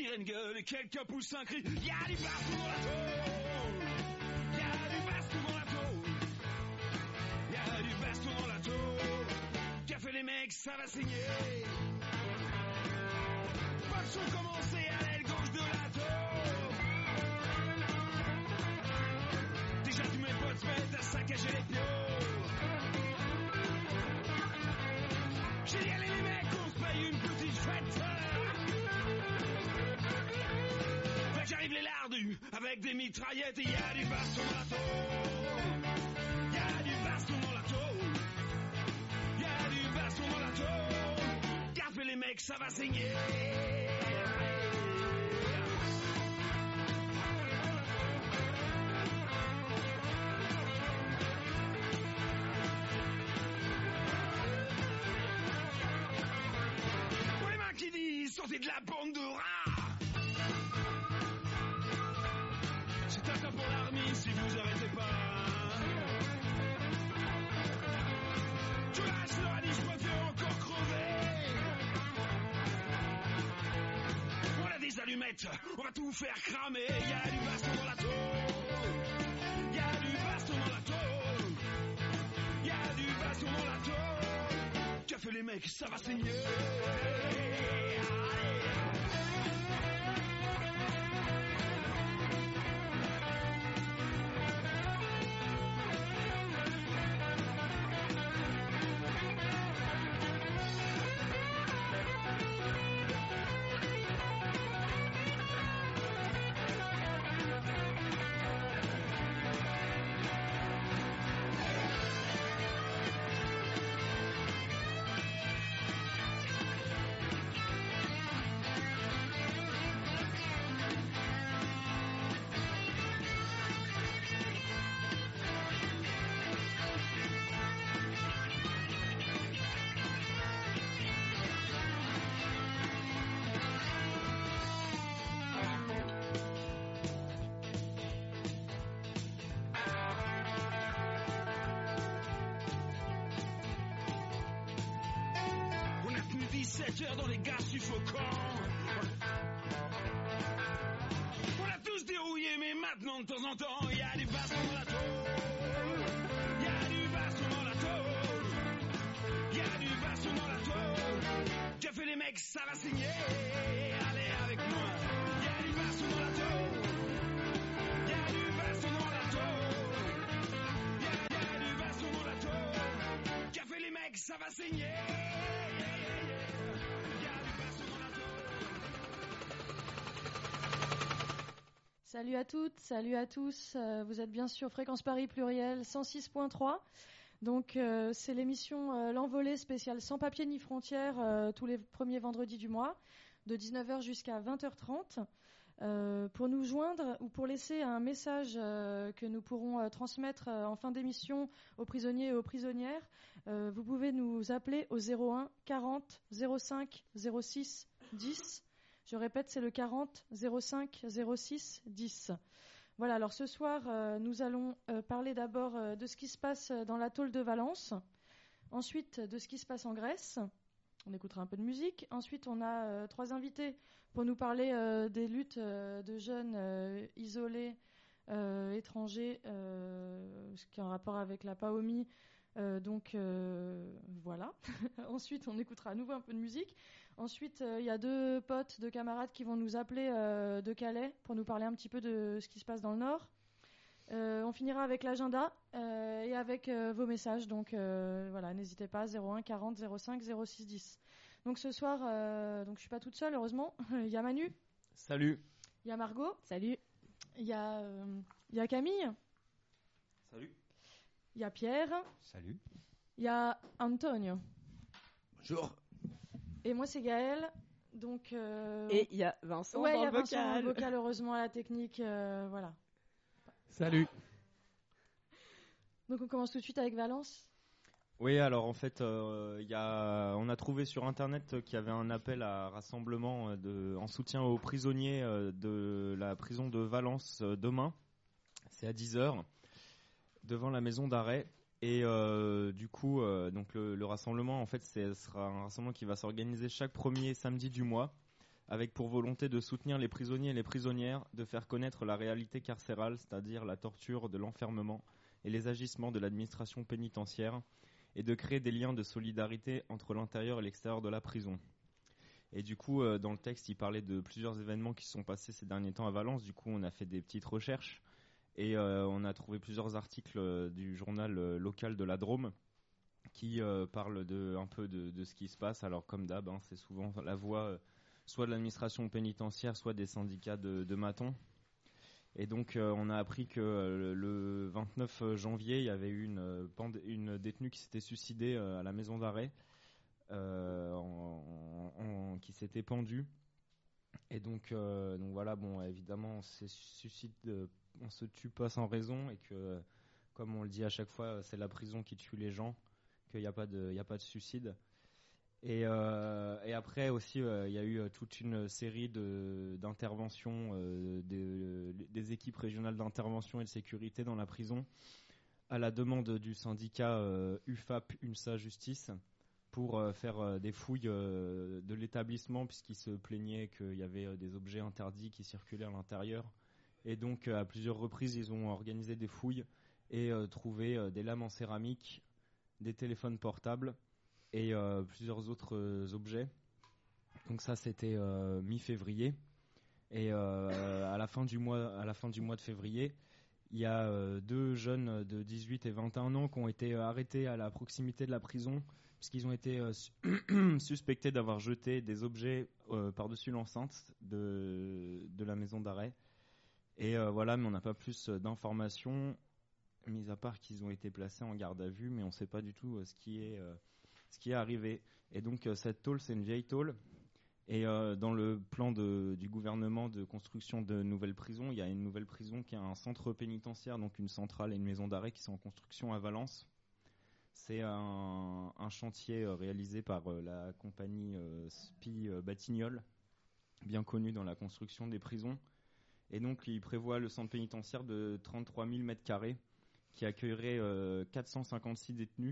sirène gueule et quelqu'un pousse un cri. Y'a du baston dans la tôle. Y'a du baston dans la tôle. Y'a du baston dans la tôle. Qu'a fait les mecs, ça va saigner. Pas de son commencé à l'aile gauche de la tôle. Déjà tous mes potes se mettent à saccager les piots. J'ai dit allez les mecs, on se paye une petite fête. Fait que j'arrive les lardus avec des mitraillettes et y'a du baston dans la tôle. Y'a du baston dans la tôle. Y'a du baston dans la tôle. Gaffe les mecs, ça va saigner. Pour les mains qui disent sortez de la bande de rats. C'est un tas pour l'armée si vous arrêtez pas. Tu lâches leur a dit je préfère encore crever. On a des allumettes, on va tout faire cramer. Y'a du baston dans la tôle. Y'a du baston dans la tôle. Y'a du baston dans la tôle. Qu'a fait les mecs, ça va saigner. Dans les gars suffocants. On a tous dérouillé, mais maintenant de temps en temps, y'a du baston dans la tôle. Y'a du baston dans la tôle. Y'a du baston dans la tôle. Qu'a fait les mecs, ça va saigner. Allez avec moi. Y'a du baston dans la tôle. Y'a du baston dans la tôle. Y'a du baston dans la tôle. Qu'a fait les mecs, ça va saigner. Salut à toutes, salut à tous. Vous êtes bien sûr Fréquence Paris Pluriel 106.3. Donc c'est l'émission L'Envolée spéciale sans papier ni frontières tous les premiers vendredis du mois de 19h jusqu'à 20h30. Pour nous joindre ou pour laisser un message que nous pourrons transmettre en fin d'émission aux prisonniers et aux prisonnières, vous pouvez nous appeler au 01 40 05 06 10. Je répète, c'est le 40 05 06 10. Voilà, alors ce soir, nous allons parler d'abord de ce qui se passe dans l'atoll de Valence, ensuite de ce qui se passe en Grèce. On écoutera un peu de musique. Ensuite, on a 3 invités pour nous parler des luttes de jeunes isolés, étrangers, ce qui est en rapport avec la PAOMI. Voilà. Ensuite, on écoutera à nouveau un peu de musique. Ensuite, il y a 2 potes, 2 camarades qui vont nous appeler de Calais pour nous parler un petit peu de ce qui se passe dans le Nord. On finira avec l'agenda et avec vos messages. Donc voilà, n'hésitez pas, 01 40 05 06 10. Donc ce soir, donc je suis pas toute seule, heureusement. Il y a Manu. Salut. Il y a Margot. Salut. Il y a Camille. Salut. Il y a Pierre. Salut. Il y a Antonio. Bonjour. Et moi, c'est Gaël. Donc, et il y a Vincent ouais, dans il y a le Vincent dans vocal. le vocal, heureusement, à la technique. Voilà. Salut. Donc, on commence tout de suite avec Valence. Oui, alors en fait, on a trouvé sur Internet qu'il y avait un appel à rassemblement en soutien aux prisonniers de la prison de Valence demain. C'est à 10h. Devant la maison d'arrêt et du coup donc le rassemblement en fait ce sera un rassemblement qui va s'organiser chaque premier samedi du mois avec pour volonté de soutenir les prisonniers et les prisonnières, de faire connaître la réalité carcérale, c'est-à-dire la torture de l'enfermement et les agissements de l'administration pénitentiaire, et de créer des liens de solidarité entre l'intérieur et l'extérieur de la prison. Et du coup, dans le texte, il parlait de plusieurs événements qui se sont passés ces derniers temps à Valence. Du coup, on a fait des petites recherches et on a trouvé plusieurs articles du journal local de la Drôme qui parlent un peu de ce qui se passe. Alors, comme d'hab, c'est souvent la voix soit de l'administration pénitentiaire, soit des syndicats de matons. Et donc, on a appris que le 29 janvier, il y avait eu une détenue qui s'était suicidée à la maison d'arrêt, qui s'était pendue. Et donc voilà, bon, évidemment, on se tue pas sans raison, et que, comme on le dit à chaque fois, c'est la prison qui tue les gens, qu'il n'y a pas de suicide. Et après aussi, il y a eu toute une série d'interventions des équipes régionales d'intervention et de sécurité dans la prison, à la demande du syndicat UFAP UNSA Justice, pour faire des fouilles de l'établissement, puisqu'ils se plaignaient qu'il y avait des objets interdits qui circulaient à l'intérieur. Et donc, à plusieurs reprises, ils ont organisé des fouilles et trouvé des lames en céramique, des téléphones portables et plusieurs autres objets. Donc ça, c'était mi-février. Et à la fin du mois de février, il y a 2 jeunes de 18 et 21 ans qui ont été arrêtés à la proximité de la prison, puisqu'ils ont été suspectés d'avoir jeté des objets par-dessus l'enceinte de la maison d'arrêt. Et voilà, mais on n'a pas plus d'informations, mis à part qu'ils ont été placés en garde à vue, mais on ne sait pas du tout ce qui est arrivé. Et donc cette tôle, c'est une vieille tôle. Et dans le plan du gouvernement de construction de nouvelles prisons, il y a une nouvelle prison qui a un centre pénitentiaire, donc une centrale et une maison d'arrêt qui sont en construction à Valence. C'est un chantier réalisé par la compagnie SPI Batignolles, bien connue dans la construction des prisons. Et donc, il prévoit le centre pénitentiaire de 33 000 m² qui accueillerait 456 détenus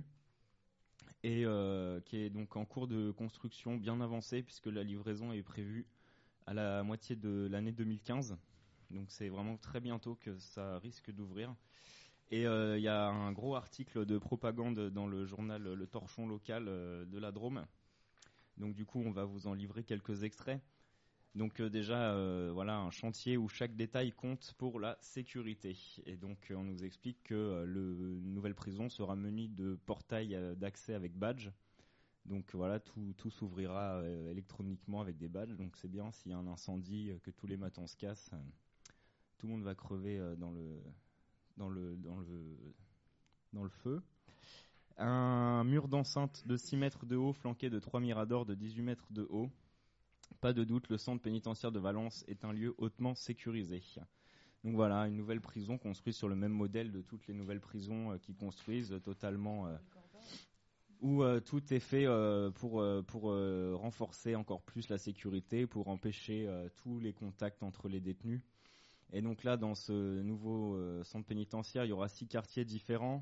et qui est donc en cours de construction bien avancée, puisque la livraison est prévue à la moitié de l'année 2015. Donc, c'est vraiment très bientôt que ça risque d'ouvrir. Et il y a un gros article de propagande dans le journal Le Torchon local de la Drôme. Donc du coup, on va vous en livrer quelques extraits. Donc déjà, voilà, un chantier où chaque détail compte pour la sécurité. Et donc on nous explique que la nouvelle prison sera munie de portails d'accès avec badge. Donc voilà, tout s'ouvrira électroniquement avec des badges. Donc c'est bien, s'il y a un incendie, que tous les matons se cassent, tout le monde va crever dans le feu. Un mur d'enceinte de 6 mètres de haut flanqué de 3 miradors de 18 mètres de haut. Pas de doute, le centre pénitentiaire de Valence est un lieu hautement sécurisé. Donc voilà, une nouvelle prison construite sur le même modèle de toutes les nouvelles prisons qui construisent, totalement où tout est fait pour renforcer encore plus la sécurité, pour empêcher tous les contacts entre les détenus. Et donc là, dans ce nouveau centre pénitentiaire, il y aura 6 quartiers différents,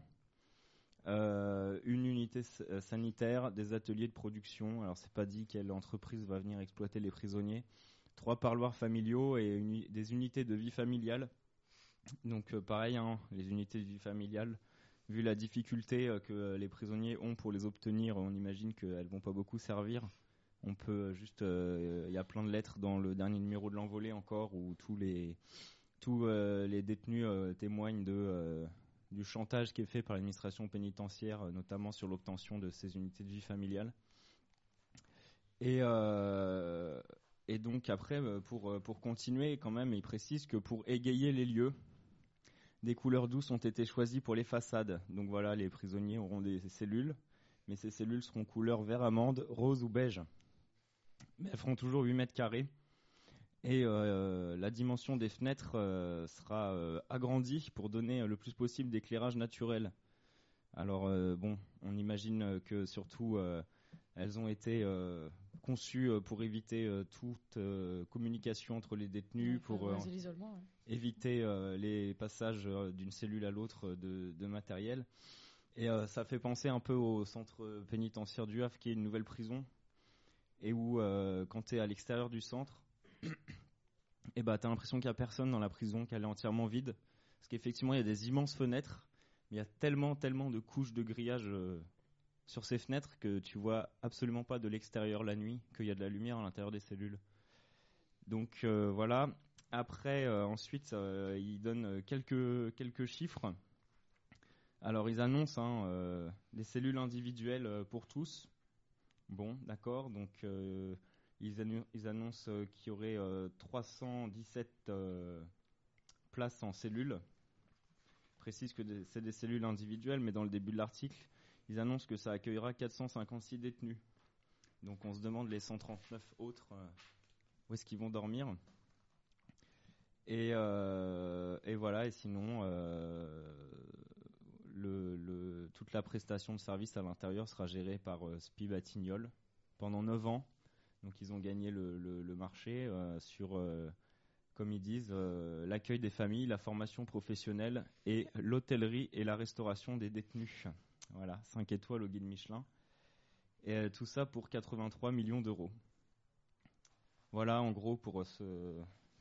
une unité sanitaire, des ateliers de production. Alors c'est pas dit quelle entreprise va venir exploiter les prisonniers. 3 parloirs familiaux et des unités de vie familiale. Donc pareil, les unités de vie familiale, vu la difficulté que les prisonniers ont pour les obtenir, on imagine qu'elles vont pas beaucoup servir. On peut juste, y a plein de lettres dans le dernier numéro de l'Envolée encore, où tous les détenus témoignent du chantage qui est fait par l'administration pénitentiaire, notamment sur l'obtention de ces unités de vie familiale. Et donc après, pour continuer quand même, il précise que pour égayer les lieux, des couleurs douces ont été choisies pour les façades. Donc voilà, les prisonniers auront des cellules, mais ces cellules seront couleur vert amande, rose ou beige. Mais elles feront toujours 8 mètres carrés. Et la dimension des fenêtres sera agrandie pour donner le plus possible d'éclairage naturel. Alors on imagine que surtout elles ont été conçues pour éviter toute communication entre les détenus, pour éviter les passages d'une cellule à l'autre de matériel. Et ça fait penser un peu au centre pénitentiaire du Havre, qui est une nouvelle prison, et où quand tu es à l'extérieur du centre, et bah t'as l'impression qu'il y a personne dans la prison, qu'elle est entièrement vide. Parce qu'effectivement, il y a des immenses fenêtres, mais il y a tellement de couches de grillage sur ces fenêtres que tu vois absolument pas de l'extérieur la nuit, qu'il y a de la lumière à l'intérieur des cellules. Donc voilà. Après, ensuite, ils donnent quelques chiffres. Alors, ils annoncent des cellules individuelles pour tous. Bon, d'accord. Donc, ils annoncent qu'il y aurait 317 places en cellules. Ils précisent que c'est des cellules individuelles, mais dans le début de l'article, ils annoncent que ça accueillera 456 détenus. Donc, on se demande les 139 autres où est-ce qu'ils vont dormir. Et voilà. Et sinon, toute la prestation de service à l'intérieur sera gérée par SPI Batignolles pendant 9 ans. Donc ils ont gagné le marché sur, comme ils disent, l'accueil des familles, la formation professionnelle et l'hôtellerie et la restauration des détenus. Voilà, 5 étoiles au guide Michelin. Et tout ça pour 83 millions d'euros. Voilà en gros pour ce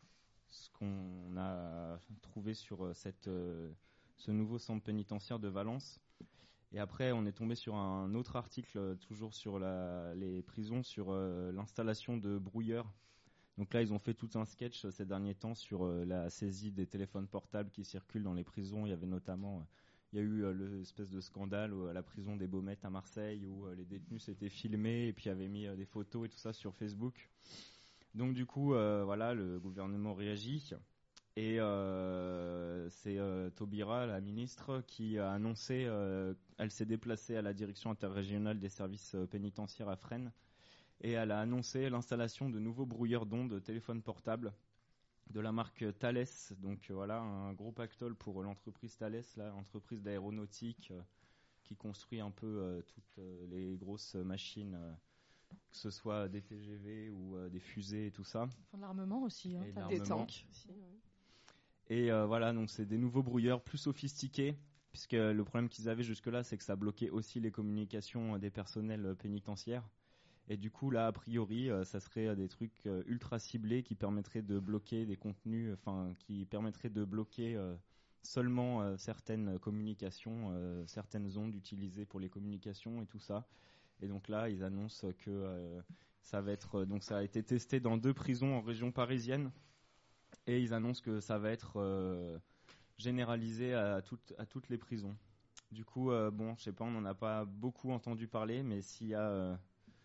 qu'on a trouvé sur ce nouveau centre pénitentiaire de Valence. Et après, on est tombé sur un autre article, toujours sur les prisons, sur l'installation de brouilleurs. Donc là, ils ont fait tout un sketch ces derniers temps sur la saisie des téléphones portables qui circulent dans les prisons. Il y avait notamment, il y a eu l'espèce de scandale à la prison des Baumettes à Marseille où les détenus s'étaient filmés et puis avaient mis des photos et tout ça sur Facebook. Donc du coup, voilà, le gouvernement réagit. Et c'est Taubira, la ministre, qui a annoncé, elle s'est déplacée à la direction interrégionale des services pénitentiaires à Fresnes, et elle a annoncé l'installation de nouveaux brouilleurs d'ondes de téléphones portables de la marque Thales. Donc voilà, un gros pactole pour l'entreprise Thales, l'entreprise d'aéronautique qui construit un peu toutes les grosses machines, que ce soit des TGV ou des fusées et tout ça. Ils font de l'armement aussi. Et Des tanks aussi. Et voilà, donc c'est des nouveaux brouilleurs plus sophistiqués, puisque le problème qu'ils avaient jusque-là, c'est que ça bloquait aussi les communications des personnels pénitentiaires. Et du coup, là, a priori, ça serait des trucs ultra ciblés qui permettraient de bloquer des contenus, qui permettraient de bloquer seulement certaines communications, certaines ondes utilisées pour les communications et tout ça. Et donc là, ils annoncent que ça va être, donc ça a été testé dans 2 prisons en région parisienne. Et ils annoncent que ça va être généralisé à toutes les prisons. Du coup, bon, je sais pas, on n'en a pas beaucoup entendu parler, mais s'il y a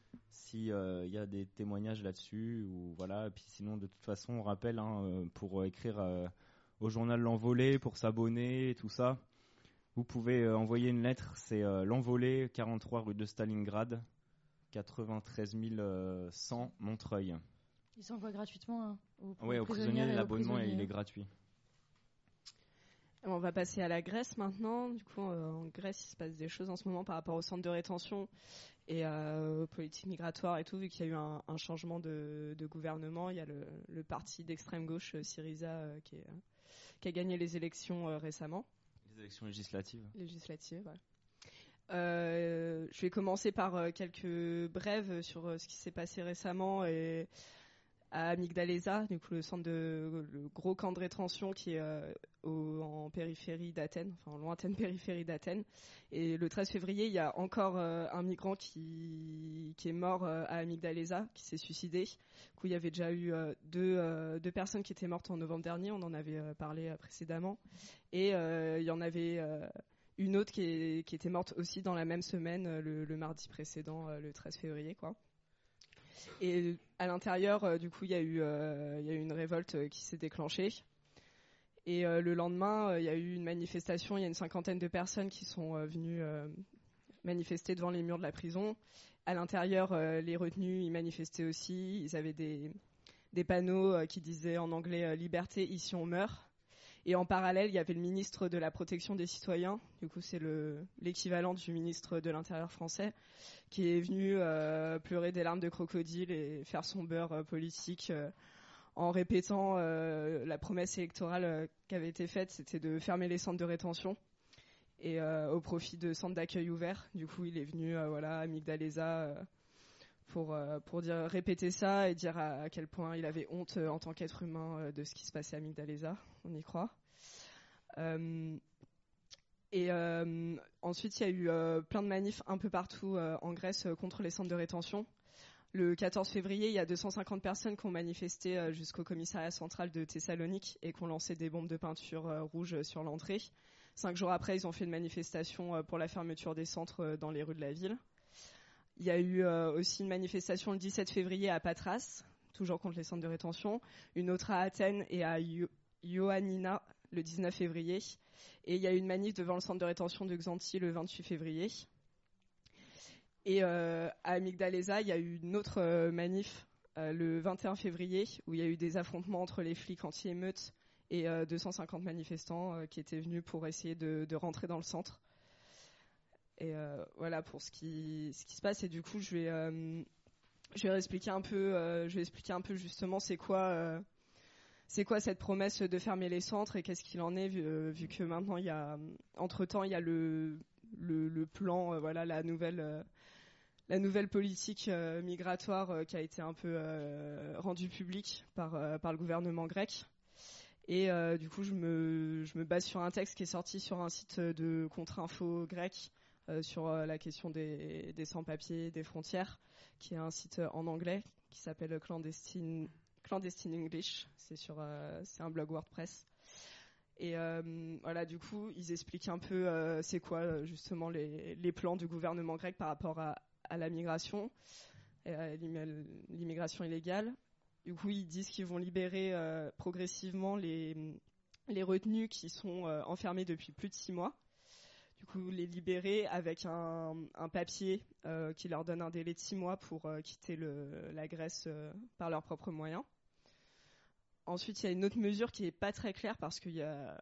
des témoignages là-dessus, ou voilà. Et puis sinon, de toute façon, on rappelle pour écrire au journal L'Envolée, pour s'abonner et tout ça, vous pouvez envoyer une lettre. C'est L'Envolée, 43 rue de Stalingrad, 93 100 Montreuil. Ils s'envoient gratuitement aux prisonniers, l'abonnement il est gratuit. On va passer à la Grèce maintenant. Du coup, en Grèce, il se passe des choses en ce moment par rapport au centre de rétention et aux politiques migratoires et tout, vu qu'il y a eu un changement de gouvernement. Il y a le parti d'extrême gauche Syriza qui a gagné les élections récemment. Les élections législatives. Ouais. Je vais commencer par quelques brèves sur ce qui s'est passé récemment et à Amygdaleza, du coup le gros camp de rétention qui est en périphérie d'Athènes, enfin en lointaine périphérie d'Athènes. Et le 13 février, il y a encore un migrant qui est mort à Amygdaleza, qui s'est suicidé. Du coup, il y avait déjà eu deux personnes qui étaient mortes en novembre dernier, on en avait parlé précédemment. Et il y en avait une autre qui était morte aussi dans la même semaine, le mardi précédent, le 13 février, quoi. Et à l'intérieur, du coup, il y a eu une révolte qui s'est déclenchée. Et le lendemain, il y a eu une manifestation. Il y a une 50aine de personnes qui sont venues manifester devant les murs de la prison. À l'intérieur, les retenus, ils manifestaient aussi. Ils avaient des panneaux qui disaient en anglais « Liberté, ici on meurt ». Et en parallèle, il y avait le ministre de la Protection des Citoyens, du coup c'est l'équivalent du ministre de l'Intérieur français, qui est venu pleurer des larmes de crocodile et faire son beurre politique en répétant la promesse électorale qui avait été faite, c'était de fermer les centres de rétention et au profit de centres d'accueil ouverts. Du coup, il est venu à Amygdaleza pour répéter ça et dire à quel point il avait honte en tant qu'être humain de ce qui se passait à Migdaleza. On y croit. Ensuite, il y a eu plein de manifs un peu partout en Grèce contre les centres de rétention. Le 14 février, il y a 250 personnes qui ont manifesté jusqu'au commissariat central de Thessalonique et qui ont lancé des bombes de peinture rouge sur l'entrée. 5 jours après, ils ont fait une manifestation pour la fermeture des centres dans les rues de la ville. Il y a eu aussi une manifestation le 17 février à Patras, toujours contre les centres de rétention. Une autre à Athènes et à Ioannina le 19 février. Et il y a eu une manif devant le centre de rétention de Xanthi le 28 février. Et à Migdaleza, il y a eu une autre manif le 21 février où il y a eu des affrontements entre les flics anti-émeutes et 250 manifestants qui étaient venus pour essayer de rentrer dans le centre. Et voilà pour ce qui se passe. Et du coup, je vais expliquer un peu justement c'est quoi cette promesse de fermer les centres et qu'est-ce qu'il en est vu que maintenant entre-temps il y a le plan, la nouvelle politique migratoire qui a été un peu rendue publique par le gouvernement grec. Et du coup, je me base sur un texte qui est sorti sur un site de contre-info grec sur la question des sans-papiers, des frontières, qui est un site en anglais qui s'appelle Clandestine English. C'est un blog WordPress. Et du coup, ils expliquent un peu c'est quoi justement les plans du gouvernement grec par rapport à la migration, l'immigration illégale. Du coup, ils disent qu'ils vont libérer progressivement les retenus qui sont enfermés depuis plus de 6 mois. Du coup, les libérer avec un papier qui leur donne un délai de 6 mois pour quitter la Grèce par leurs propres moyens. Ensuite, il y a une autre mesure qui n'est pas très claire parce qu'il y a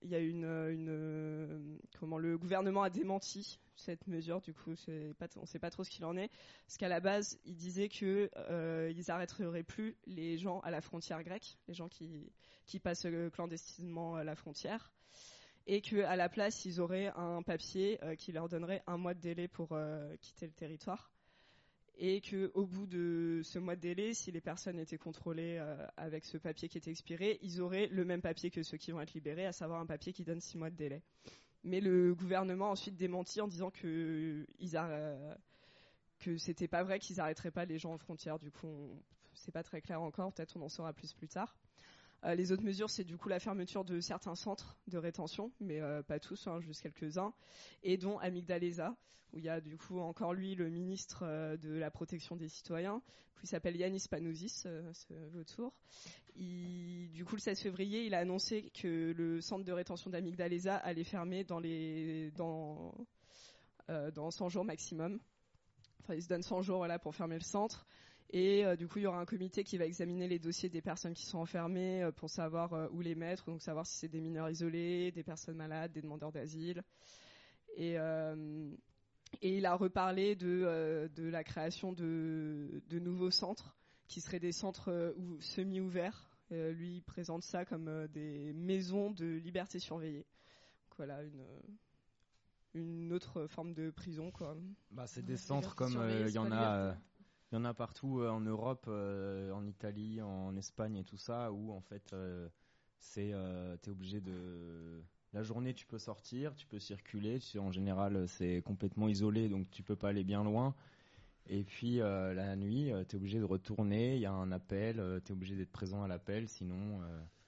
le gouvernement a démenti cette mesure. Du coup, on ne sait pas trop ce qu'il en est. Parce qu'à la base, ils disaient qu'ils n'arrêteraient plus les gens à la frontière grecque, les gens qui passent clandestinement à la frontière, et qu'à la place, ils auraient un papier qui leur donnerait 1 mois de délai pour quitter le territoire. Et qu'au bout de ce mois de délai, si les personnes étaient contrôlées avec ce papier qui était expiré, ils auraient le même papier que ceux qui vont être libérés, à savoir un papier qui donne 6 mois de délai. Mais le gouvernement a ensuite démenti en disant que c'était pas vrai, qu'ils n'arrêteraient pas les gens aux frontières. Du coup, c'est pas très clair encore, peut-être on en saura plus tard. Les autres mesures, c'est du coup la fermeture de certains centres de rétention, mais pas tous, juste quelques-uns, et dont à Migdaleza, où il y a du coup encore lui, le ministre de la protection des citoyens, qui s'appelle Yannis Panouzis, ce vautour. Du coup, le 16 février, il a annoncé que le centre de rétention d'Amigdaleza allait fermer dans 100 jours maximum. Enfin, il se donne 100 jours pour fermer le centre. Et du coup, il y aura un comité qui va examiner les dossiers des personnes qui sont enfermées pour savoir où les mettre, donc savoir si c'est des mineurs isolés, des personnes malades, des demandeurs d'asile. Et il a reparlé de la création de nouveaux centres qui seraient des centres semi-ouverts. Lui, il présente ça comme des maisons de liberté surveillée. Donc, voilà, une autre forme de prison, quoi. C'est des centres comme il y en a partout en Europe, en Italie, en Espagne et tout ça, où en fait t'es obligé de... La journée tu peux sortir, tu peux circuler, en général c'est complètement isolé donc tu peux pas aller bien loin. Et puis la nuit t'es obligé de retourner, il y a un appel, t'es obligé d'être présent à l'appel, sinon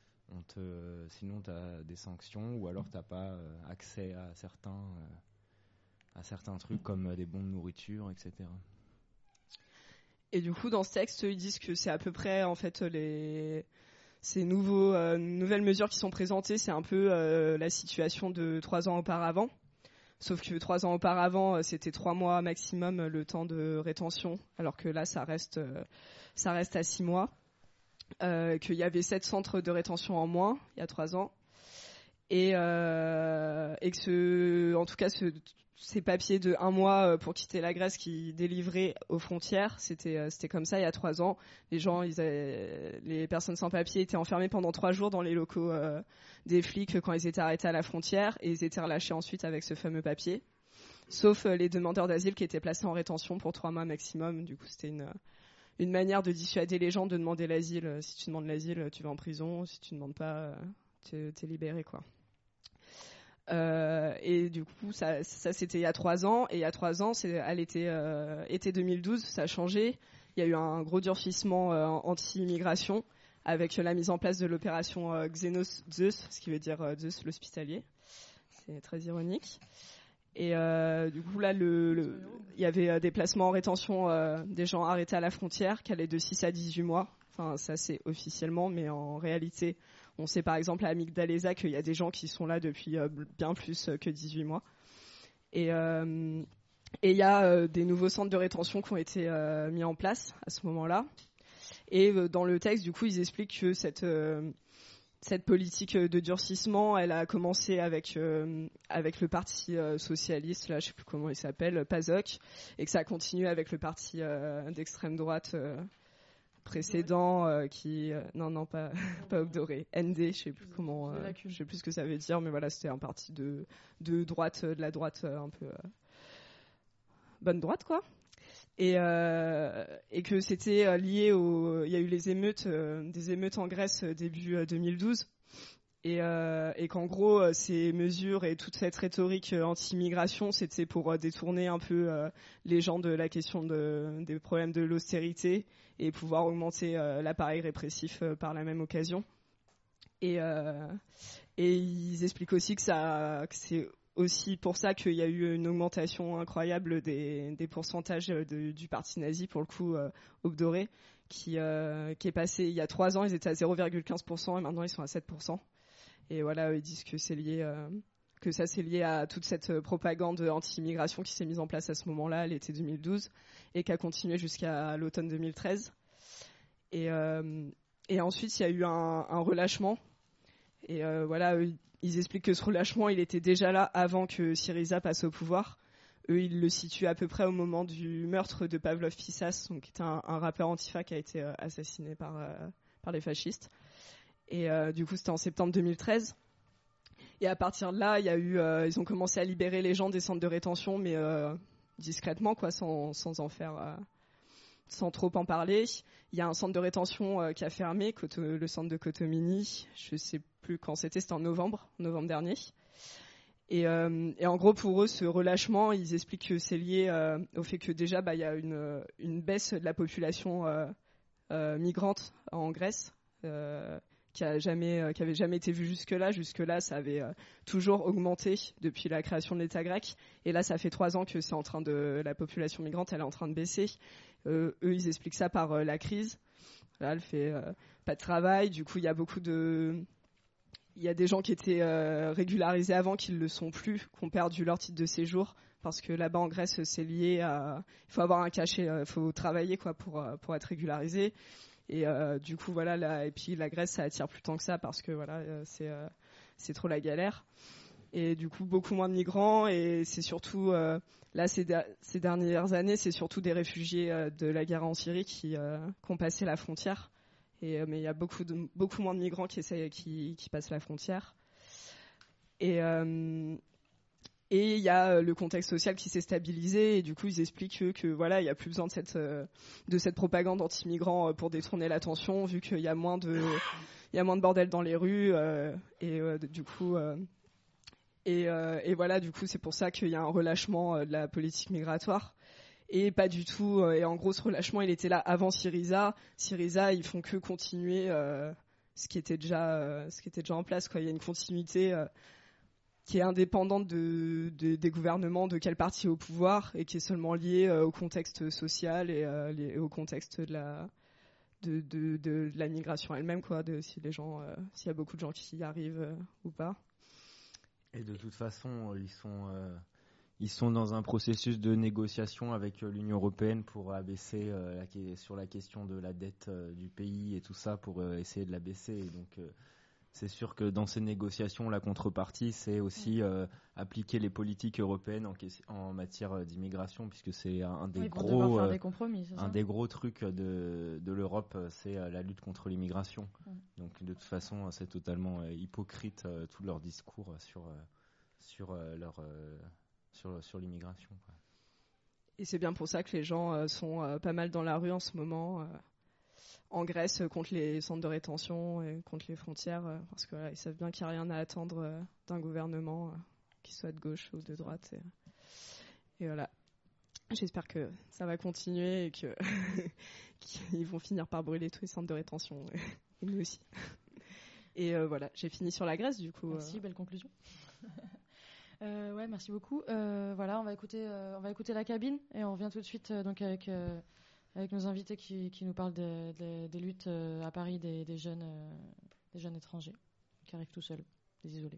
t'as des sanctions ou alors t'as pas accès à certains trucs comme des bons de nourriture, etc. Et du coup, dans ce texte, ils disent que c'est à peu près, en fait, ces nouvelles mesures qui sont présentées, c'est un peu la situation de 3 ans auparavant. Sauf que 3 ans auparavant, c'était 3 mois maximum le temps de rétention, alors que là, ça reste à 6 mois. Qu'il y avait 7 centres de rétention en moins, il y a 3 ans. Et que en tout cas, ces papiers de 1 mois pour quitter la Grèce qui délivraient aux frontières, c'était comme ça il y a 3 ans. Les personnes sans papier étaient enfermées pendant 3 jours dans les locaux des flics quand ils étaient arrêtés à la frontière et ils étaient relâchés ensuite avec ce fameux papier. sauf les demandeurs d'asile qui étaient placés en rétention pour 3 mois maximum. Du coup, c'était une manière de dissuader les gens de demander l'asile. Si tu demandes l'asile, tu vas en prison. Si tu ne demandes pas, t'es libéré, quoi. Et du coup, ça c'était il y a 3 ans. Et il y a 3 ans, c'est à été 2012, ça a changé. Il y a eu un gros durcissement anti-immigration avec la mise en place de l'opération Xenos Zeus, ce qui veut dire Zeus l'hospitalier. C'est très ironique. Et du coup, là, il y avait des placements en rétention des gens arrêtés à la frontière qui allaient de 6 à 18 mois. Enfin, ça, c'est officiellement, mais en réalité, on sait par exemple à Amygdaleza qu'il y a des gens qui sont là depuis bien plus que 18 mois. Et il y a des nouveaux centres de rétention qui ont été mis en place à ce moment-là. Et dans le texte, du coup, ils expliquent que cette politique de durcissement, elle a commencé avec le parti socialiste, là, je sais plus comment il s'appelle, PASOK, et que ça a continué avec le parti d'extrême droite précédent, pas Obdoré, ND, je sais plus comment, je sais plus ce que ça veut dire, mais voilà, c'était un parti de droite, de la droite un peu bonne droite, quoi. Et que c'était lié il y a eu des émeutes en Grèce début 2012, et qu'en gros ces mesures et toute cette rhétorique anti-immigration, c'était pour détourner un peu les gens de la question des problèmes de l'austérité et pouvoir augmenter l'appareil répressif par la même occasion. Et ils expliquent aussi que c'est aussi pour ça qu'il y a eu une augmentation incroyable des pourcentages du parti nazi, pour le coup, Obdoré, qui est passé il y a 3 ans, ils étaient à 0,15% et maintenant ils sont à 7%. Et voilà, ils disent que c'est lié, que ça c'est lié à toute cette propagande anti-immigration qui s'est mise en place à ce moment-là, l'été 2012, et qui a continué jusqu'à l'automne 2013. Et ensuite, il y a eu un relâchement. Et voilà, ils expliquent que ce relâchement, il était déjà là avant que Syriza passe au pouvoir. Eux, ils le situent à peu près au moment du meurtre de Pavlov Fissas, donc qui était un rappeur antifa qui a été assassiné par les fascistes. Et du coup, c'était en septembre 2013. Et à partir de là, ils ont commencé à libérer les gens des centres de rétention, mais discrètement, quoi, sans en faire, sans trop en parler. Il y a un centre de rétention qui a fermé, le centre de Kotomini. Je sais plus quand c'était en novembre dernier. Et en gros, pour eux, ce relâchement, ils expliquent que c'est lié au fait que déjà, il y a une baisse de la population migrante en Grèce, qui avait jamais été vue jusque-là. Jusque-là, ça avait toujours augmenté depuis la création de l'État grec. Et là, ça fait 3 ans que la population migrante, elle est en train de baisser. Eux, ils expliquent ça par la crise. Là, elle fait pas de travail. Du coup, il y a des gens qui étaient régularisés avant qui ne le sont plus, qui ont perdu leur titre de séjour. Parce que là-bas en Grèce, c'est lié à... Il faut avoir un cachet, il faut travailler quoi, pour être régularisé. Et du coup, voilà, et puis la Grèce, ça attire plus tant que ça parce que voilà, c'est trop la galère. Et du coup, beaucoup moins de migrants. Et c'est surtout, là, ces dernières années, c'est surtout des réfugiés de la guerre en Syrie qui ont passé la frontière. Mais il y a beaucoup moins de migrants qui passent la frontière. Et il y a le contexte social qui s'est stabilisé, et du coup ils expliquent que voilà, il y a plus besoin de cette propagande anti-migrants pour détourner l'attention, vu qu'il y a moins de bordel dans les rues, du coup voilà, du coup c'est pour ça qu'il y a un relâchement de la politique migratoire. Et pas du tout. Et en gros, ce relâchement, il était là avant Syriza. Syriza, ils font que continuer ce qui était déjà en place, quoi. Il y a une continuité qui est indépendante des gouvernements, de quel parti est au pouvoir, et qui est seulement liée au contexte social et au contexte de la migration elle-même, quoi. S'il y a beaucoup de gens qui y arrivent ou pas. Et de toute façon, ils sont dans un processus de négociation avec l'Union européenne pour abaisser sur la question de la dette du pays et tout ça, pour essayer de la baisser. Et donc, c'est sûr que dans ces négociations, la contrepartie, c'est aussi appliquer les politiques européennes en matière d'immigration, puisque c'est un des gros trucs de l'Europe, c'est la lutte contre l'immigration. Donc, de toute façon, c'est totalement hypocrite tout leur discours sur sur l'immigration, quoi. Et c'est bien pour ça que les gens sont pas mal dans la rue en ce moment, en Grèce, contre les centres de rétention et contre les frontières, parce que voilà, ils savent bien qu'il n'y a rien à attendre d'un gouvernement, qu'il soit de gauche ou de droite. Et voilà. J'espère que ça va continuer et que qu'ils vont finir par brûler tous les centres de rétention, et nous aussi. Et voilà, j'ai fini sur la Grèce du coup. Merci, belle conclusion. Ouais, merci beaucoup. Voilà, on va écouter la cabine et on revient tout de suite donc avec nos invités qui nous parlent des luttes à Paris des jeunes étrangers qui arrivent tout seuls, des isolés.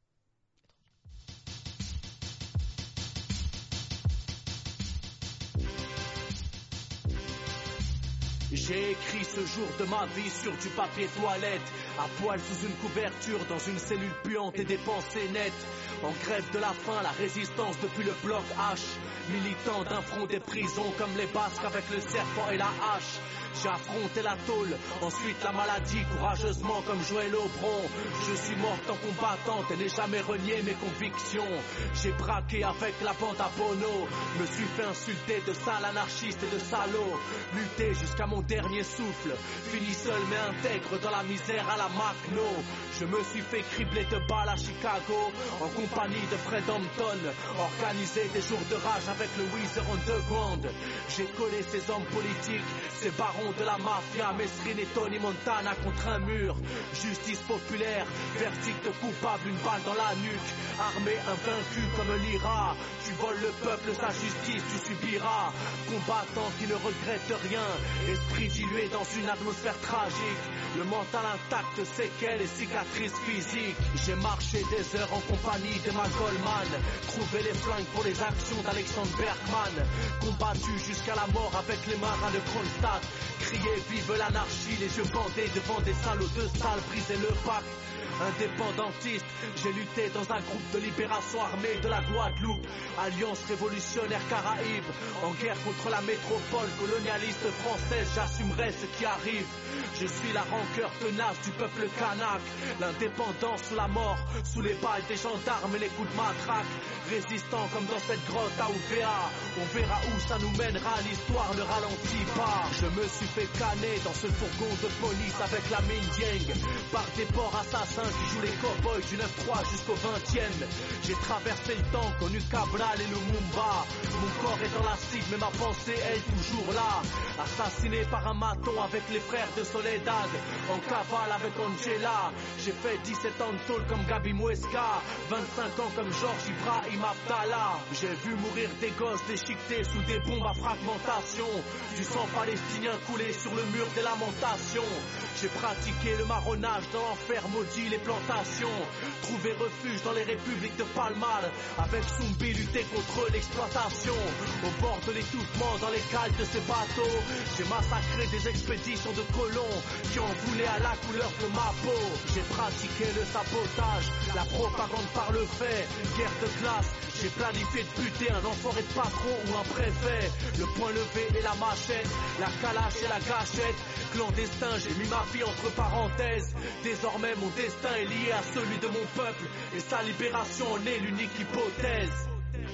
J'ai écrit ce jour de ma vie sur du papier toilette, à poil sous une couverture, dans une cellule puante et des pensées nettes. En grève de la faim, la résistance depuis le bloc H. Militant d'un front des prisons comme les Basques avec le serpent et la hache. J'ai affronté la tôle, ensuite la maladie, courageusement comme Joël Aubron. Je suis morte en combattante et n'ai jamais renié mes convictions. J'ai braqué avec la bande à Bono, me suis fait insulter de sale anarchiste et de salaud. Lutté jusqu'à mon dernier souffle, fini seul mais intègre dans la misère à la Macno. Je me suis fait cribler de balles à Chicago, en compagnie de Fred Hampton. Organisé des jours de rage avec le Wizard Underground. J'ai collé ces hommes politiques, ces barons de la mafia, Mesrine et Tony Montana contre un mur. Justice populaire, verdict coupable, une balle dans la nuque. Armée invaincue comme l'IRA. Tu voles le peuple, sa justice, tu subiras. Combattant qui ne regrette rien, esprit dilué dans une atmosphère tragique. Le mental intact, séquelles et cicatrices physiques. J'ai marché des heures en compagnie de ma Goldman. Trouvé les flingues pour les actions d'Alexandre Bergman. Combattu jusqu'à la mort avec les marins de Kronstadt. Crier vive l'anarchie, les yeux bandés devant des salauds de salles, briser le pacte. Indépendantiste, j'ai lutté dans un groupe de libération armée de la Guadeloupe. Alliance révolutionnaire Caraïbe, en guerre contre la métropole colonialiste française, j'assumerai ce qui arrive. Je suis la rancœur tenace du peuple kanak. L'indépendance sous la mort, sous les balles des gendarmes et les coups de matraque. Résistant comme dans cette grotte à Ouvéa. On verra où ça nous mènera, l'histoire ne ralentit pas. Je me suis fait canner dans ce fourgon de police avec la Mindieng. Par des porcs assassins qui jouent les cow-boys du 9-3 jusqu'au 20e. J'ai traversé le temps, connu Cabral et Lumumba. Mon corps est dans l'acide mais ma pensée est toujours là. Assassiné par un maton avec les frères de Soledad. En cavale avec Angela. J'ai fait 17 ans de tôle comme Gabi Mouesca. 25 ans comme Georges Ibrahim Abdallah. J'ai vu mourir des gosses déchiquetés sous des bombes à fragmentation. Du sang palestinien coulé sur le mur des lamentations. J'ai pratiqué le marronnage dans l'enfer maudit les plantations. Trouvé refuge dans les républiques de Palmal. Avec Sumbi lutter contre l'exploitation. Au bord de l'étouffement dans les cales de ces bateaux. J'ai massacré des expéditions de colons qui en voulaient à la couleur de ma peau. J'ai pratiqué le sabotage, la propagande par le fait. Guerre de classe, j'ai planifié de buter un enfoiré de patron ou un préfet. Le poing levé et la machette, la calache et la gâchette. Clandestin, j'ai mis ma vie entre parenthèses. Désormais mon destin est lié à celui de mon peuple. Et sa libération en est l'unique hypothèse.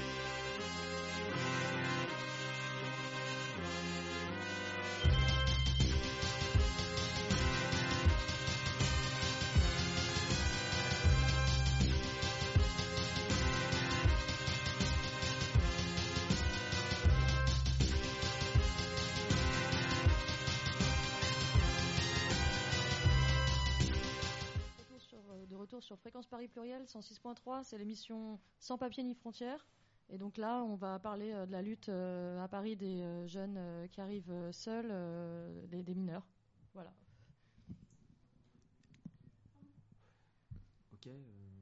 Sur Fréquence Paris Pluriel 106.3, c'est l'émission Sans papier ni frontières. Et donc là, on va parler de la lutte à Paris des jeunes qui arrivent seuls, des mineurs. Voilà. Ok.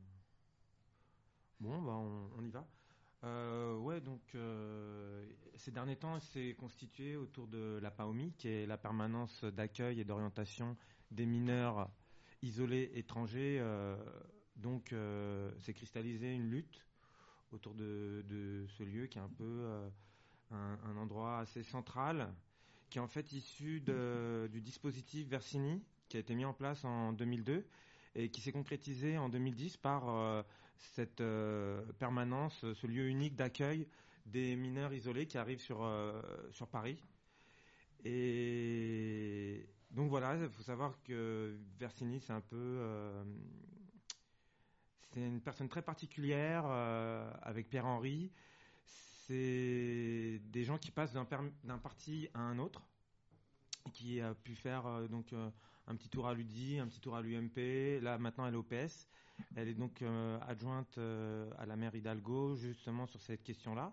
Bon, bah on y va. Ouais, donc ces derniers temps, c'est constitué autour de la PAOMI, qui est la permanence d'accueil et d'orientation des mineurs isolés étrangers. Donc, c'est cristallisé une lutte autour de ce lieu qui est un peu un endroit assez central, qui est en fait issu du dispositif Versini, qui a été mis en place en 2002 et qui s'est concrétisée en 2010 par cette permanence, ce lieu unique d'accueil des mineurs isolés qui arrivent sur Paris. Et donc voilà, il faut savoir que Versini, c'est un peu... c'est une personne très particulière avec Pierre-Henri. C'est des gens qui passent d'un parti à un autre, qui a pu faire un petit tour à l'UDI, un petit tour à l'UMP. Là, maintenant, elle est au PS. Elle est donc adjointe à la maire Hidalgo, justement sur cette question-là.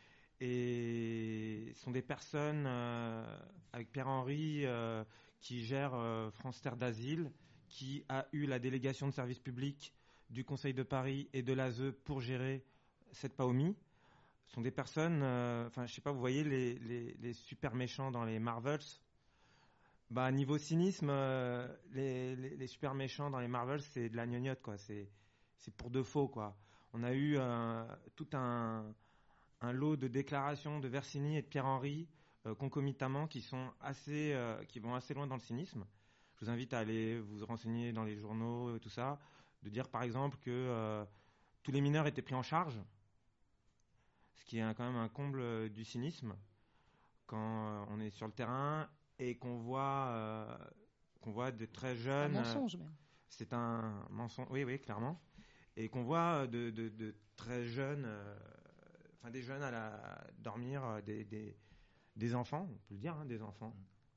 Et ce sont des personnes, avec Pierre-Henri, qui gèrent France Terre d'Asile, qui a eu la délégation de service public du Conseil de Paris et de l'ASE pour gérer cette PAOMI. Ce sont des personnes, je sais pas, vous voyez les super méchants dans les Marvels. Bah, niveau cynisme, les super méchants dans les Marvels, c'est de la gnognotte, quoi. C'est pour de faux, quoi. On a eu tout un lot de déclarations de Versini et de Pierre-Henri concomitamment qui vont assez loin dans le cynisme. Je vous invite à aller vous renseigner dans les journaux et tout ça, de dire par exemple que tous les mineurs étaient pris en charge, ce qui est quand même un comble du cynisme quand on est sur le terrain et qu'on voit de très jeunes. Un mensonge même. C'est un mensonge, oui, clairement, et qu'on voit de très jeunes. Des jeunes à dormir, des enfants, on peut le dire, des enfants.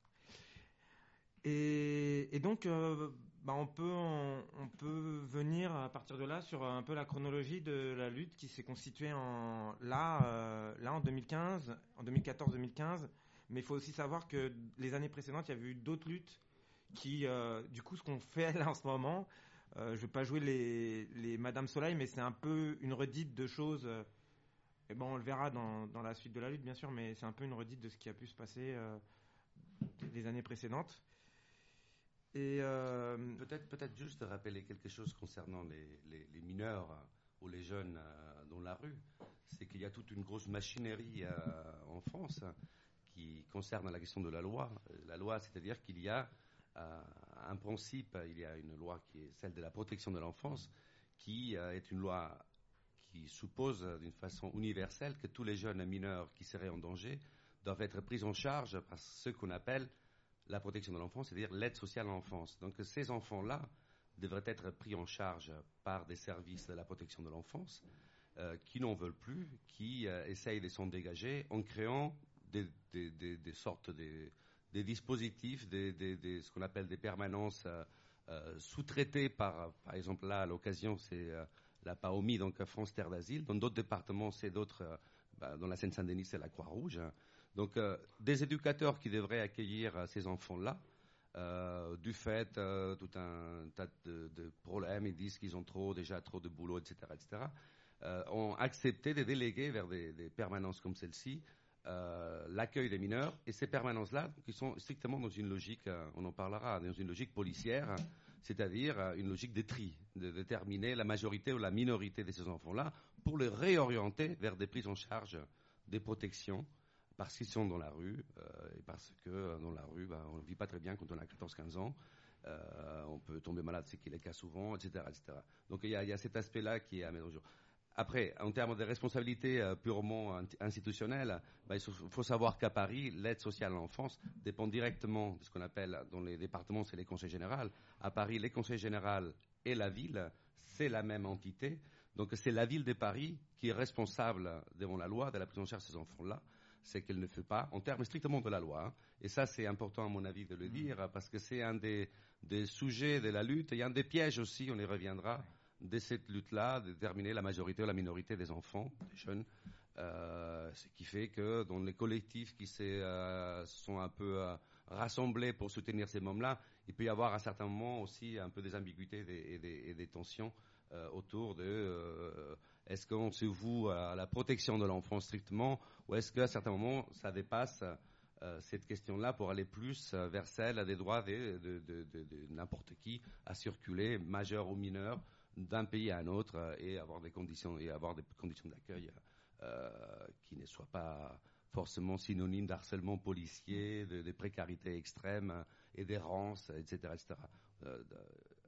Et donc, on peut venir à partir de là sur un peu la chronologie de la lutte qui s'est constituée en 2015, en 2014-2015. Mais il faut aussi savoir que les années précédentes, il y avait eu d'autres luttes qui, du coup, ce qu'on fait là en ce moment, je ne vais pas jouer les Madame Soleil, mais c'est un peu une redite de choses. Et on le verra dans la suite de la lutte, bien sûr, mais c'est un peu une redite de ce qui a pu se passer les années précédentes. Et peut-être juste rappeler quelque chose concernant les mineurs ou les jeunes dans la rue. C'est qu'il y a toute une grosse machinerie en France qui concerne la question de la loi. La loi, c'est-à-dire qu'il y a un principe, il y a une loi qui est celle de la protection de l'enfance, qui est une loi qui suppose d'une façon universelle que tous les jeunes mineurs qui seraient en danger doivent être pris en charge par ce qu'on appelle la protection de l'enfance, c'est-à-dire l'aide sociale à l'enfance. Donc ces enfants-là devraient être pris en charge par des services de la protection de l'enfance qui n'en veulent plus, qui essayent de s'en dégager en créant des sortes des dispositifs, ce qu'on appelle des permanences sous-traitées par exemple là à l'occasion c'est la PAOMI, donc France Terre d'Asile. Dans d'autres départements, c'est d'autres. Dans la Seine-Saint-Denis, c'est la Croix-Rouge. Donc, des éducateurs qui devraient accueillir ces enfants-là, du fait tout un tas de problèmes, ils disent qu'ils ont déjà trop de boulot, etc., ont accepté de déléguer vers des permanences comme celle-ci l'accueil des mineurs. Et ces permanences-là, qui sont strictement dans une logique, on en parlera, dans une logique policière, c'est-à-dire une logique de tri, de déterminer la majorité ou la minorité de ces enfants-là pour les réorienter vers des prises en charge, des protections, parce qu'ils sont dans la rue, et parce que dans la rue, on ne vit pas très bien quand on a 14-15 ans, on peut tomber malade, c'est qu'il est cas souvent, etc. Donc il y a cet aspect-là qui est à mettre au jour. Après, en termes de responsabilité purement institutionnelle, il faut savoir qu'à Paris, l'aide sociale à l'enfance dépend directement de ce qu'on appelle, dans les départements, c'est les conseils généraux. À Paris, les conseils généraux et la ville, c'est la même entité. Donc c'est la ville de Paris qui est responsable devant la loi de la prise en charge de ces enfants-là. C'est qu'elle ne fait pas, en termes strictement de la loi. Et ça, c'est important à mon avis de le dire, parce que c'est un des sujets de la lutte. Il y a un des pièges aussi, on y reviendra, de cette lutte-là, de déterminer la majorité ou la minorité des enfants, des jeunes, ce qui fait que dans les collectifs qui se sont un peu rassemblés pour soutenir ces mômes-là, il peut y avoir à certains moments aussi un peu des ambiguïtés et des tensions autour de est-ce qu'on se voue à la protection de l'enfant strictement, ou est-ce qu'à certains moments ça dépasse cette question-là pour aller plus vers celle des droits de n'importe qui à circuler, majeur ou mineur, d'un pays à un autre et avoir des conditions d'accueil qui ne soient pas forcément synonymes d'harcèlement policier, de précarité extrême et d'errance, etc.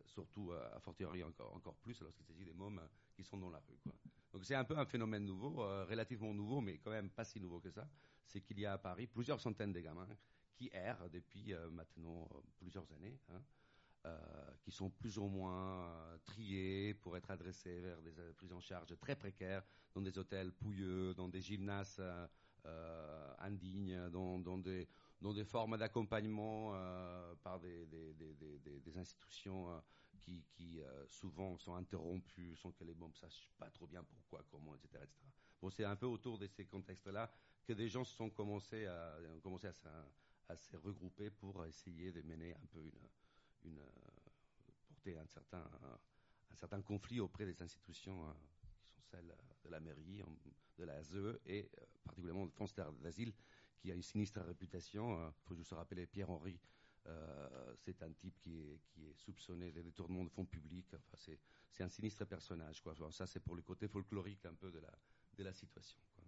surtout a fortiori encore plus lorsqu'il s'agit des mômes qui sont dans la rue, quoi. Donc c'est un peu un phénomène nouveau, relativement nouveau, mais quand même pas si nouveau que ça. C'est qu'il y a à Paris plusieurs centaines de gamins qui errent depuis maintenant plusieurs années, qui sont plus ou moins triés pour être adressés vers des prises en charge très précaires, dans des hôtels pouilleux, dans des gymnases indignes, dans des formes d'accompagnement par des institutions qui souvent sont interrompues sans que les mômes ne sachent pas trop bien pourquoi, comment, etc. etc. Bon, c'est un peu autour de ces contextes-là que des gens ont commencé à se regrouper pour essayer de mener un peu porter un certain conflit auprès des institutions qui sont celles de la mairie, de la ASE et particulièrement de France d'Asile, qui a une sinistre réputation. Il faut juste se rappeler Pierre-Henri. C'est un type qui est soupçonné de détournement de fonds publics. Enfin, c'est un sinistre personnage, quoi. Alors, ça, c'est pour le côté folklorique un peu de la situation, quoi.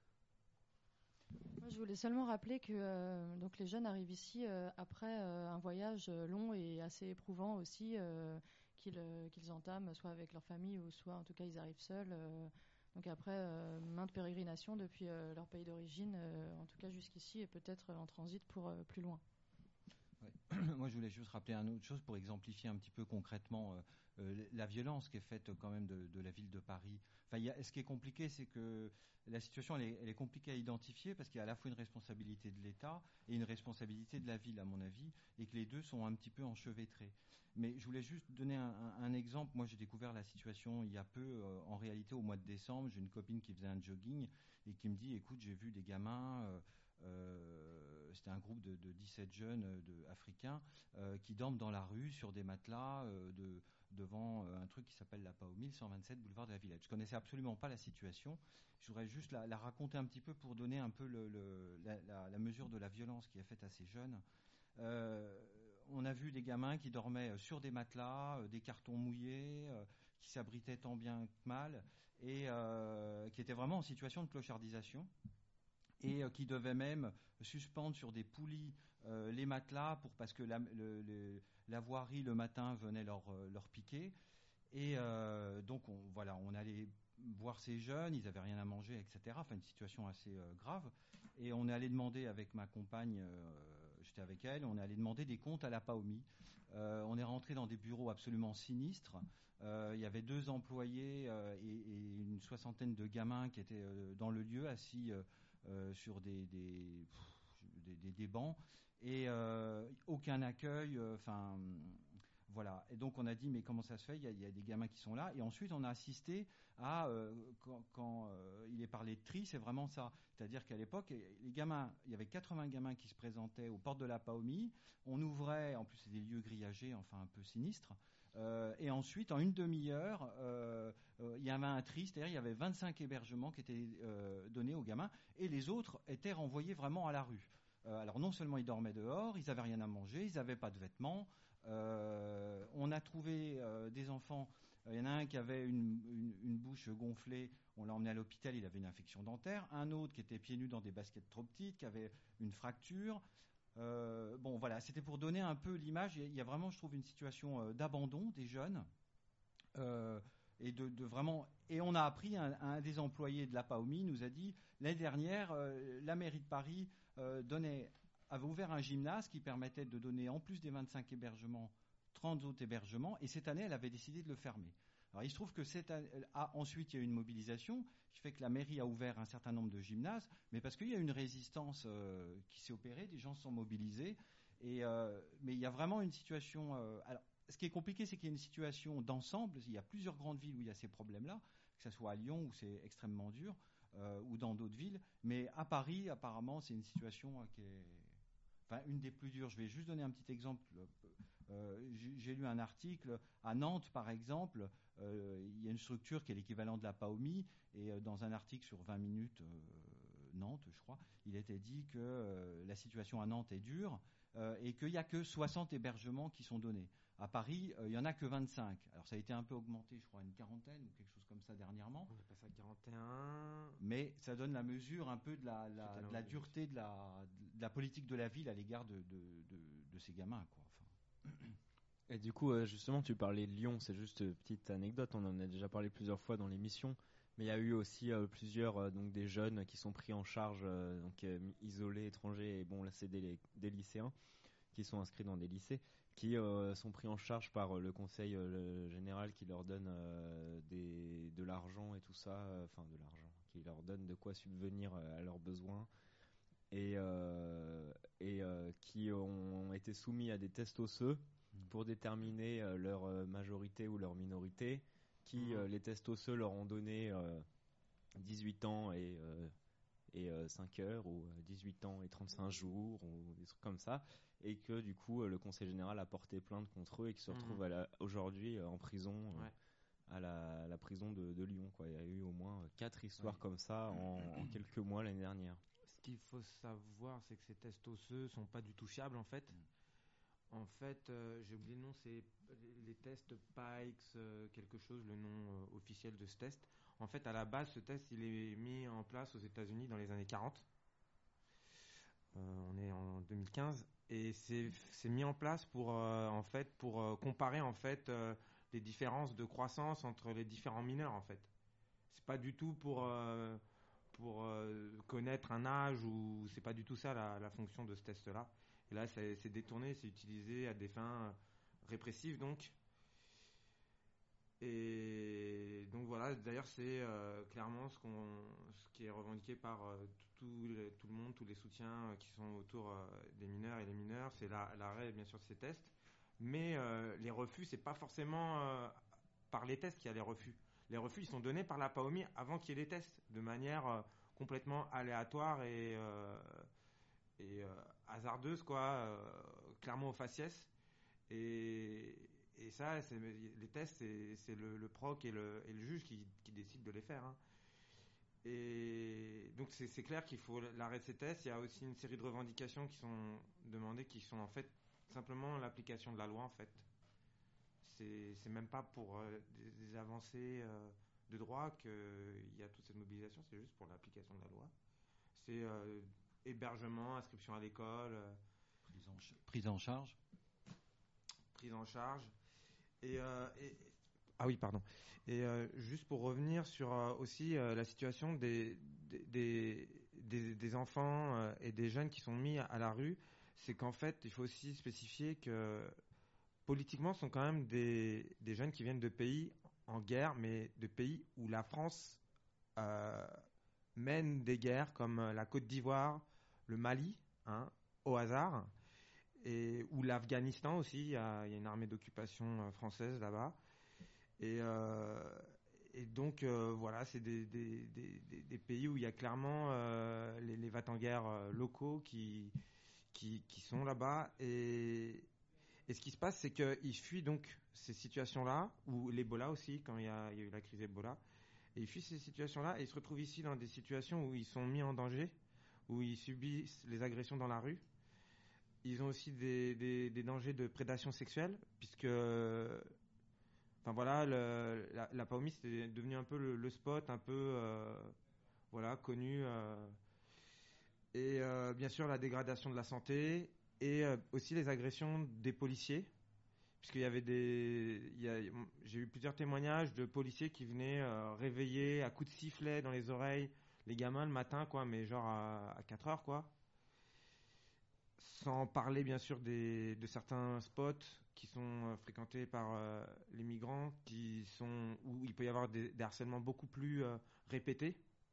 Moi, je voulais seulement rappeler que donc les jeunes arrivent ici après un voyage long et assez éprouvant aussi qu'ils entament soit avec leur famille ou soit en tout cas ils arrivent seuls. Donc après maintes pérégrinations depuis leur pays d'origine, en tout cas jusqu'ici et peut-être en transit pour plus loin. Ouais. Moi, je voulais juste rappeler une autre chose pour exemplifier un petit peu concrètement la violence qui est faite quand même de la ville de Paris. Enfin, ce qui est compliqué, c'est que la situation, elle est compliquée à identifier parce qu'il y a à la fois une responsabilité de l'État et une responsabilité de la ville, à mon avis, et que les deux sont un petit peu enchevêtrés. Mais je voulais juste donner un exemple. Moi, j'ai découvert la situation il y a peu. En réalité, au mois de décembre, j'ai une copine qui faisait un jogging et qui me dit, écoute, j'ai vu des gamins... c'était un groupe de 17 jeunes africains qui dorment dans la rue sur des matelas devant un truc qui s'appelle la PAO 127 boulevard de la Villette. Je connaissais absolument pas la situation. Je voudrais juste la raconter un petit peu pour donner un peu la mesure de la violence qui est faite à ces jeunes. On a vu des gamins qui dormaient sur des matelas, des cartons mouillés, qui s'abritaient tant bien que mal et qui étaient vraiment en situation de clochardisation. Et qui devaient même suspendre sur des poulies les matelas parce que la voirie le matin venait leur piquer. Et donc on allait voir ces jeunes, ils n'avaient rien à manger, etc. Enfin une situation assez grave. Et on est allé demander avec ma compagne, j'étais avec elle, on est allé demander des comptes à la PAOMI. On est rentré dans des bureaux absolument sinistres. Il y avait 2 employés et une soixantaine de gamins qui étaient dans le lieu assis sur des bancs et aucun accueil, voilà. Et donc on a dit mais comment ça se fait, il y a des gamins qui sont là. Et ensuite on a assisté à quand il est parlé de tri, c'est vraiment ça, c'est-à-dire qu'à l'époque les gamins, il y avait 80 gamins qui se présentaient aux portes de la PAOMI. On ouvrait, en plus c'est des lieux grillagés, enfin un peu sinistres. Et ensuite, en une demi-heure, il y avait un tri, c'est-à-dire il y avait 25 hébergements qui étaient donnés aux gamins, et les autres étaient renvoyés vraiment à la rue. Alors non seulement ils dormaient dehors, ils n'avaient rien à manger, ils n'avaient pas de vêtements. On a trouvé des enfants, il y en a un qui avait une bouche gonflée, on l'a emmené à l'hôpital, il avait une infection dentaire. Un autre qui était pieds nus dans des baskets trop petites, qui avait une fracture. Bon voilà, c'était pour donner un peu l'image. Il y a vraiment, je trouve, une situation d'abandon des jeunes et de vraiment. Et on a appris, un des employés de la PAOMI nous a dit l'année dernière, la mairie de Paris avait ouvert un gymnase qui permettait de donner en plus des 25 hébergements, 30 autres hébergements, et cette année elle avait décidé de le fermer. Alors il se trouve que ensuite il y a eu une mobilisation qui fait que la mairie a ouvert un certain nombre de gymnases, mais parce qu'il y a une résistance qui s'est opérée, des gens se sont mobilisés, mais il y a vraiment une situation... alors, ce qui est compliqué, c'est qu'il y a une situation d'ensemble, il y a plusieurs grandes villes où il y a ces problèmes-là, que ce soit à Lyon où c'est extrêmement dur, ou dans d'autres villes, mais à Paris, apparemment, c'est une situation qui est... Enfin, une des plus dures. Je vais juste donner un petit exemple. J'ai lu un article à Nantes, par exemple. Il y a une structure qui est l'équivalent de la PAOMI, et dans un article sur 20 minutes Nantes, je crois, il était dit que la situation à Nantes est dure et qu'il n'y a que 60 hébergements qui sont donnés. À Paris, il n'y en a que 25. Alors ça a été un peu augmenté, je crois, à une quarantaine ou quelque chose comme ça dernièrement. On est passé à 41. Mais ça donne la mesure un peu de la dureté de la politique de la ville à l'égard de ces gamins, quoi. Enfin. Et du coup, justement, tu parlais de Lyon, c'est juste une petite anecdote, on en a déjà parlé plusieurs fois dans l'émission, mais il y a eu aussi plusieurs donc des jeunes qui sont pris en charge, isolés, étrangers, et bon là c'est des lycéens qui sont inscrits dans des lycées, qui sont pris en charge par le conseil général qui leur donne de l'argent et tout ça, enfin de l'argent, qui leur donne de quoi subvenir à leurs besoins, et qui ont été soumis à des tests osseux pour déterminer leur majorité ou leur minorité, les tests osseux leur ont donné 18 ans et 5 heures, ou 18 ans et 35 jours, ou des trucs comme ça, et que du coup le conseil général a porté plainte contre eux et qui se retrouvent aujourd'hui en prison, à la prison de Lyon, quoi. Il y a eu au moins 4 histoires comme ça en quelques mois l'année dernière. Ce qu'il faut savoir, c'est que ces tests osseux sont pas du tout fiables en fait. En fait, j'ai oublié le nom, c'est les tests Pikes, quelque chose, le nom officiel de ce test. En fait, à la base, ce test, il est mis en place aux États-Unis dans les années 40. On est en 2015 et c'est mis en place pour comparer en fait les différences de croissance entre les différents mineurs en fait. C'est pas du tout pour connaître un âge, ou c'est pas du tout ça la fonction de ce test-là. Et là, c'est détourné, c'est utilisé à des fins répressives, donc. Et donc voilà, d'ailleurs, c'est clairement ce qui est revendiqué par tout le monde, tous les soutiens qui sont autour des mineurs et les mineurs, c'est l'arrêt, bien sûr, de ces tests. Mais les refus, c'est pas forcément par les tests qu'il y a les refus. Les refus, ils sont donnés par la PAOMI avant qu'il y ait les tests, de manière complètement aléatoire et hasardeuse, quoi, clairement au faciès. Et ça, les tests, c'est le proc et le juge qui décident de les faire. Hein. Et donc c'est clair qu'il faut l'arrêt de ces tests. Il y a aussi une série de revendications qui sont demandées, qui sont en fait simplement l'application de la loi en fait. C'est même pas pour des avancées de droit qu'il y a toute cette mobilisation, c'est juste pour l'application de la loi. C'est hébergement, inscription à l'école, prise en charge. Ah oui, pardon. Et juste pour revenir sur aussi la situation des enfants et des jeunes qui sont mis à la rue, c'est qu'en fait, il faut aussi spécifier que politiquement, ce sont quand même des jeunes qui viennent de pays en guerre, mais de pays où la France mène des guerres, comme la Côte d'Ivoire, le Mali, hein, au hasard, et où l'Afghanistan aussi, il y a une armée d'occupation française là-bas. Et donc, voilà, c'est des pays où il y a clairement les va-t-en-guerre locaux qui sont là-bas. Et ce qui se passe, c'est qu'ils fuient donc ces situations-là, ou l'Ebola aussi, quand il y a eu la crise Ebola. Et ils fuient ces situations-là et ils se retrouvent ici dans des situations où ils sont mis en danger, où ils subissent les agressions dans la rue. Ils ont aussi des dangers de prédation sexuelle, puisque, enfin voilà, la PAOMI c'est devenu un peu le spot, un peu, voilà, connu. Et bien sûr la dégradation de la santé et aussi les agressions des policiers, puisqu'il y avait j'ai eu plusieurs témoignages de policiers qui venaient réveiller à coups de sifflet dans les oreilles les gamins le matin, quoi, mais genre à 4 heures, quoi. Sans parler bien sûr de certains spots qui sont fréquentés par les migrants, où il peut y avoir des harcèlements beaucoup plus répétés.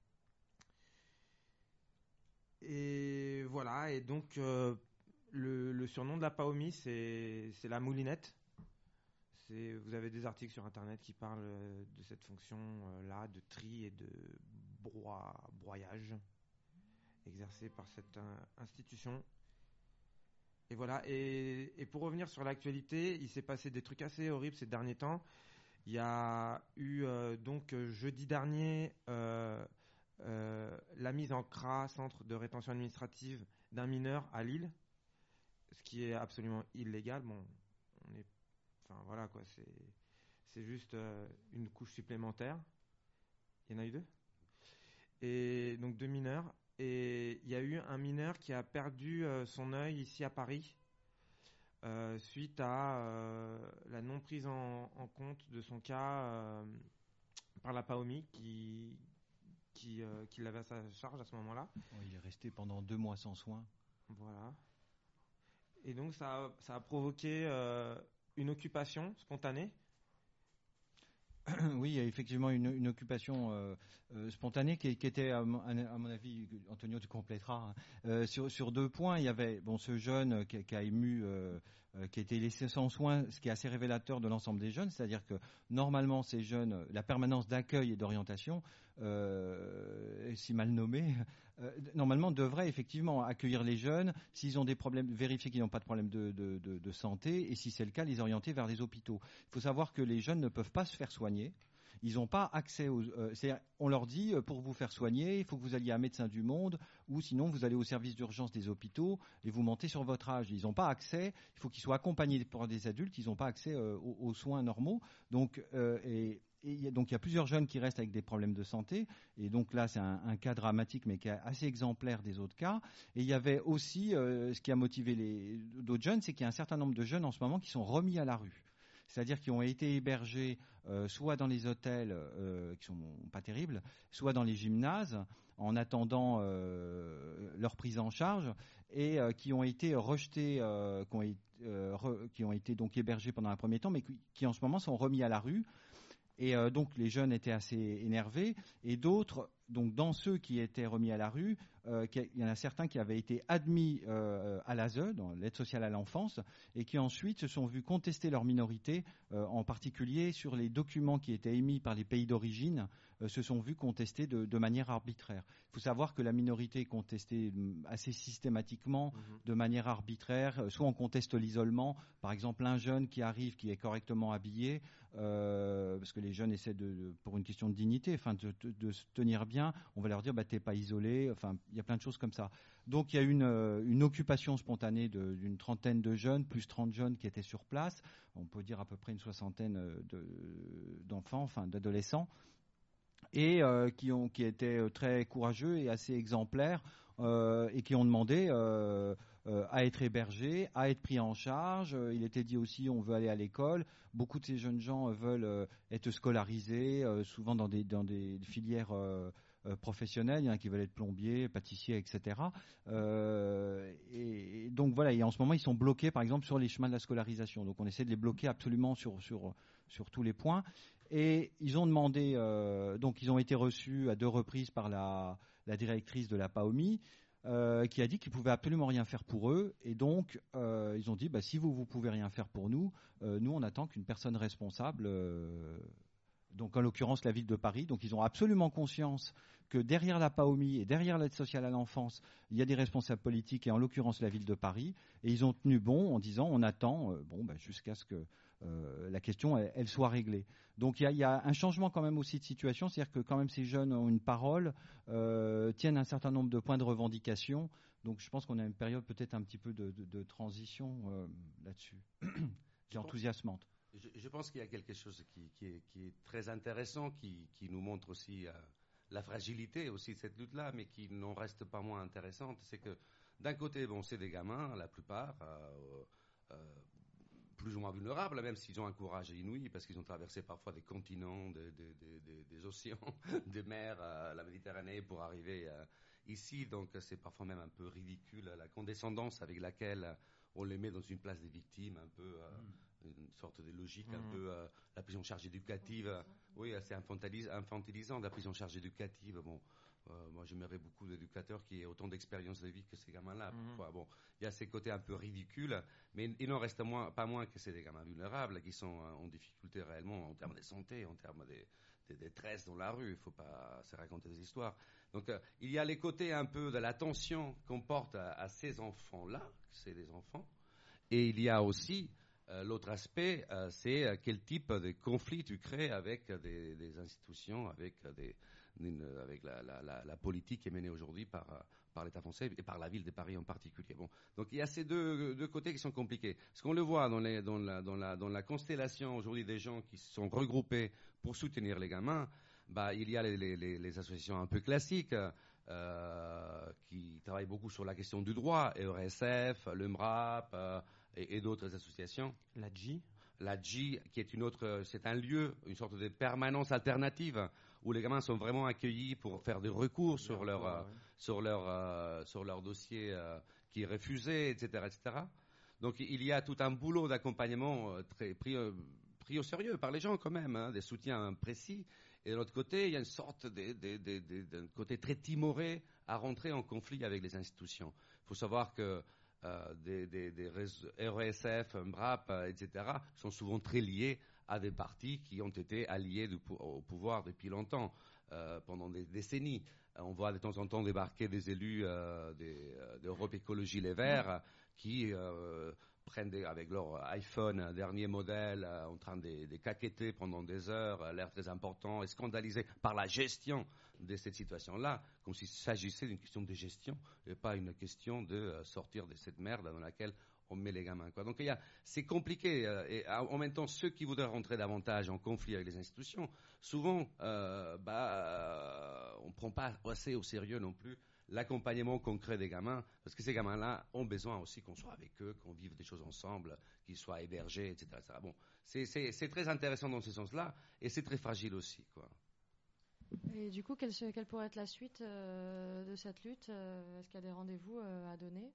Et voilà, et donc le surnom de la PAOMI, c'est la moulinette. Vous avez des articles sur internet qui parlent de cette fonction-là, de tri et de broyage exercé par cette institution. Et voilà, et pour revenir sur l'actualité, il s'est passé des trucs assez horribles ces derniers temps. Il y a eu donc jeudi dernier la mise en CRA, centre de rétention administrative, d'un mineur à Lille, ce qui est absolument illégal. Bon, enfin voilà quoi, c'est juste une couche supplémentaire. Il y en a eu 2. Et donc 2 mineurs. Et il y a eu un mineur qui a perdu son œil ici à Paris, suite à la non prise en compte de son cas par la PAOMI qui l'avait à sa charge à ce moment-là. Il est resté pendant 2 mois sans soins. Voilà. Et donc ça a provoqué une occupation spontanée. Oui, il y a effectivement une occupation spontanée qui était, à mon avis, Antonio, tu compléteras, sur 2 points. Il y avait ce jeune qui a ému, qui a été laissé sans soins, ce qui est assez révélateur de l'ensemble des jeunes, c'est-à-dire que normalement ces jeunes, la permanence d'accueil et d'orientation, si mal nommée, normalement devrait effectivement accueillir les jeunes s'ils ont des problèmes, vérifier qu'ils n'ont pas de problème de santé, et si c'est le cas, les orienter vers des hôpitaux. Il faut savoir que les jeunes ne peuvent pas se faire soigner. Ils n'ont pas accès on leur dit, pour vous faire soigner, il faut que vous alliez à Médecins du Monde, ou sinon vous allez au service d'urgence des hôpitaux et vous montez sur votre âge. Ils n'ont pas accès, il faut qu'ils soient accompagnés par des adultes, ils n'ont pas accès aux soins normaux. Donc, donc il y a plusieurs jeunes qui restent avec des problèmes de santé, et donc là c'est un cas dramatique mais qui est assez exemplaire des autres cas. Et il y avait aussi, ce qui a motivé d'autres jeunes, c'est qu'il y a un certain nombre de jeunes en ce moment qui sont remis à la rue. C'est-à-dire qui ont été hébergés soit dans les hôtels qui sont pas terribles, soit dans les gymnases en attendant leur prise en charge, et qui ont été rejetés, qui ont été donc hébergés pendant un premier temps, mais qui en ce moment sont remis à la rue. Et donc les jeunes étaient assez énervés, et d'autres, donc dans ceux qui étaient remis à la rue, il y en a certains qui avaient été admis à l'ASE, dans l'aide sociale à l'enfance, et qui ensuite se sont vus contester leur minorité, en particulier sur les documents qui étaient émis par les pays d'origine, se sont vus contestés de manière arbitraire. Il faut savoir que la minorité est contestée assez systématiquement, de manière arbitraire. Soit on conteste l'isolement, par exemple un jeune qui arrive, qui est correctement habillé, parce que les jeunes essaient pour une question de dignité, de se tenir bien, on va leur dire t'es pas isolé, il y a plein de choses comme ça. Donc il y a une occupation spontanée d'une trentaine de jeunes, plus 30 jeunes qui étaient sur place, on peut dire à peu près une soixantaine d'enfants, d'adolescents, et qui étaient très courageux et assez exemplaires, et qui ont demandé à être hébergés, à être pris en charge. Il était dit aussi on veut aller à l'école. Beaucoup de ces jeunes gens veulent être scolarisés, souvent dans des filières professionnels. Il y en a qui veulent être plombiers, pâtissiers, etc. Et donc voilà, et en ce moment ils sont bloqués par exemple sur les chemins de la scolarisation. Donc on essaie de les bloquer absolument sur tous les points. Et ils ont demandé, donc ils ont été reçus à 2 reprises par la directrice de la PAOMI, qui a dit qu'ils ne pouvaient absolument rien faire pour eux. Et donc ils ont dit si vous ne pouvez rien faire pour nous, nous on attend qu'une personne responsable, donc en l'occurrence la ville de Paris, donc ils ont absolument conscience que derrière la PAOMI et derrière l'aide sociale à l'enfance, il y a des responsables politiques, et en l'occurrence la ville de Paris, et ils ont tenu bon en disant on attend jusqu'à ce que la question elle soit réglée. Donc il y a un changement quand même aussi de situation, c'est-à-dire que quand même ces jeunes ont une parole, tiennent un certain nombre de points de revendication. Donc je pense qu'on a une période peut-être un petit peu de transition là-dessus, qui est enthousiasmante. Je pense qu'il y a quelque chose qui est très intéressant, qui nous montre aussi la fragilité aussi de cette lutte-là, mais qui n'en reste pas moins intéressante. C'est que d'un côté, c'est des gamins, la plupart, plus ou moins vulnérables, même s'ils ont un courage inouï, parce qu'ils ont traversé parfois des continents, des océans, des mers, la Méditerranée, pour arriver ici. Donc c'est parfois même un peu ridicule la condescendance avec laquelle on les met dans une place des victimes, un peu une sorte de logique, un peu la prise en charge éducative. Oui, assez infantilisant, la prise en charge éducative. Moi, j'aimerais beaucoup d'éducateurs qui aient autant d'expérience de vie que ces gamins-là. Il y a ces côtés un peu ridicules, mais il n'en reste pas moins que c'est des gamins vulnérables qui sont en difficulté réellement en termes de santé, en termes de détresse dans la rue. Il ne faut pas se raconter des histoires. Donc, il y a les côtés un peu de l'attention qu'on porte à ces enfants-là, c'est des enfants, et il y a aussi l'autre aspect, c'est quel type de conflit tu crées avec des institutions, avec la politique qui est menée aujourd'hui par l'État français et par la ville de Paris en particulier. Donc il y a ces deux côtés qui sont compliqués. Ce qu'on le voit dans la constellation aujourd'hui des gens qui se sont regroupés pour soutenir les gamins, il y a les associations un peu classiques qui travaillent beaucoup sur la question du droit, ERSF, le MRAP, et d'autres associations. La G. La G, qui est c'est un lieu, une sorte de permanence alternative où les gamins sont vraiment accueillis pour faire des recours sur leur dossier qui est refusé, etc., etc. Donc il y a tout un boulot d'accompagnement très pris au sérieux par les gens quand même, hein, des soutiens précis. Et de l'autre côté, il y a une sorte d'un côté très timoré à rentrer en conflit avec les institutions. Il faut savoir que des RESF, MRAP, etc., sont souvent très liés à des partis qui ont été alliés au pouvoir depuis longtemps, pendant des décennies. On voit de temps en temps débarquer des élus d'Europe Écologie Les Verts qui prennent avec leur iPhone dernier modèle en train de caqueter pendant des heures, l'air très important et scandalisé par la gestion de cette situation-là, comme s'il s'agissait d'une question de gestion et pas une question de sortir de cette merde dans laquelle on met les gamins, quoi. Donc c'est compliqué et en même temps ceux qui voudraient rentrer davantage en conflit avec les institutions, souvent on prend pas assez au sérieux non plus l'accompagnement concret des gamins, parce que ces gamins-là ont besoin aussi qu'on soit avec eux, qu'on vive des choses ensemble, qu'ils soient hébergés, etc., etc. Bon, c'est très intéressant dans ce sens-là et c'est très fragile aussi, quoi. Et du coup, quelle pourrait être la suite de cette lutte? Est-ce qu'il y a des rendez-vous à donner?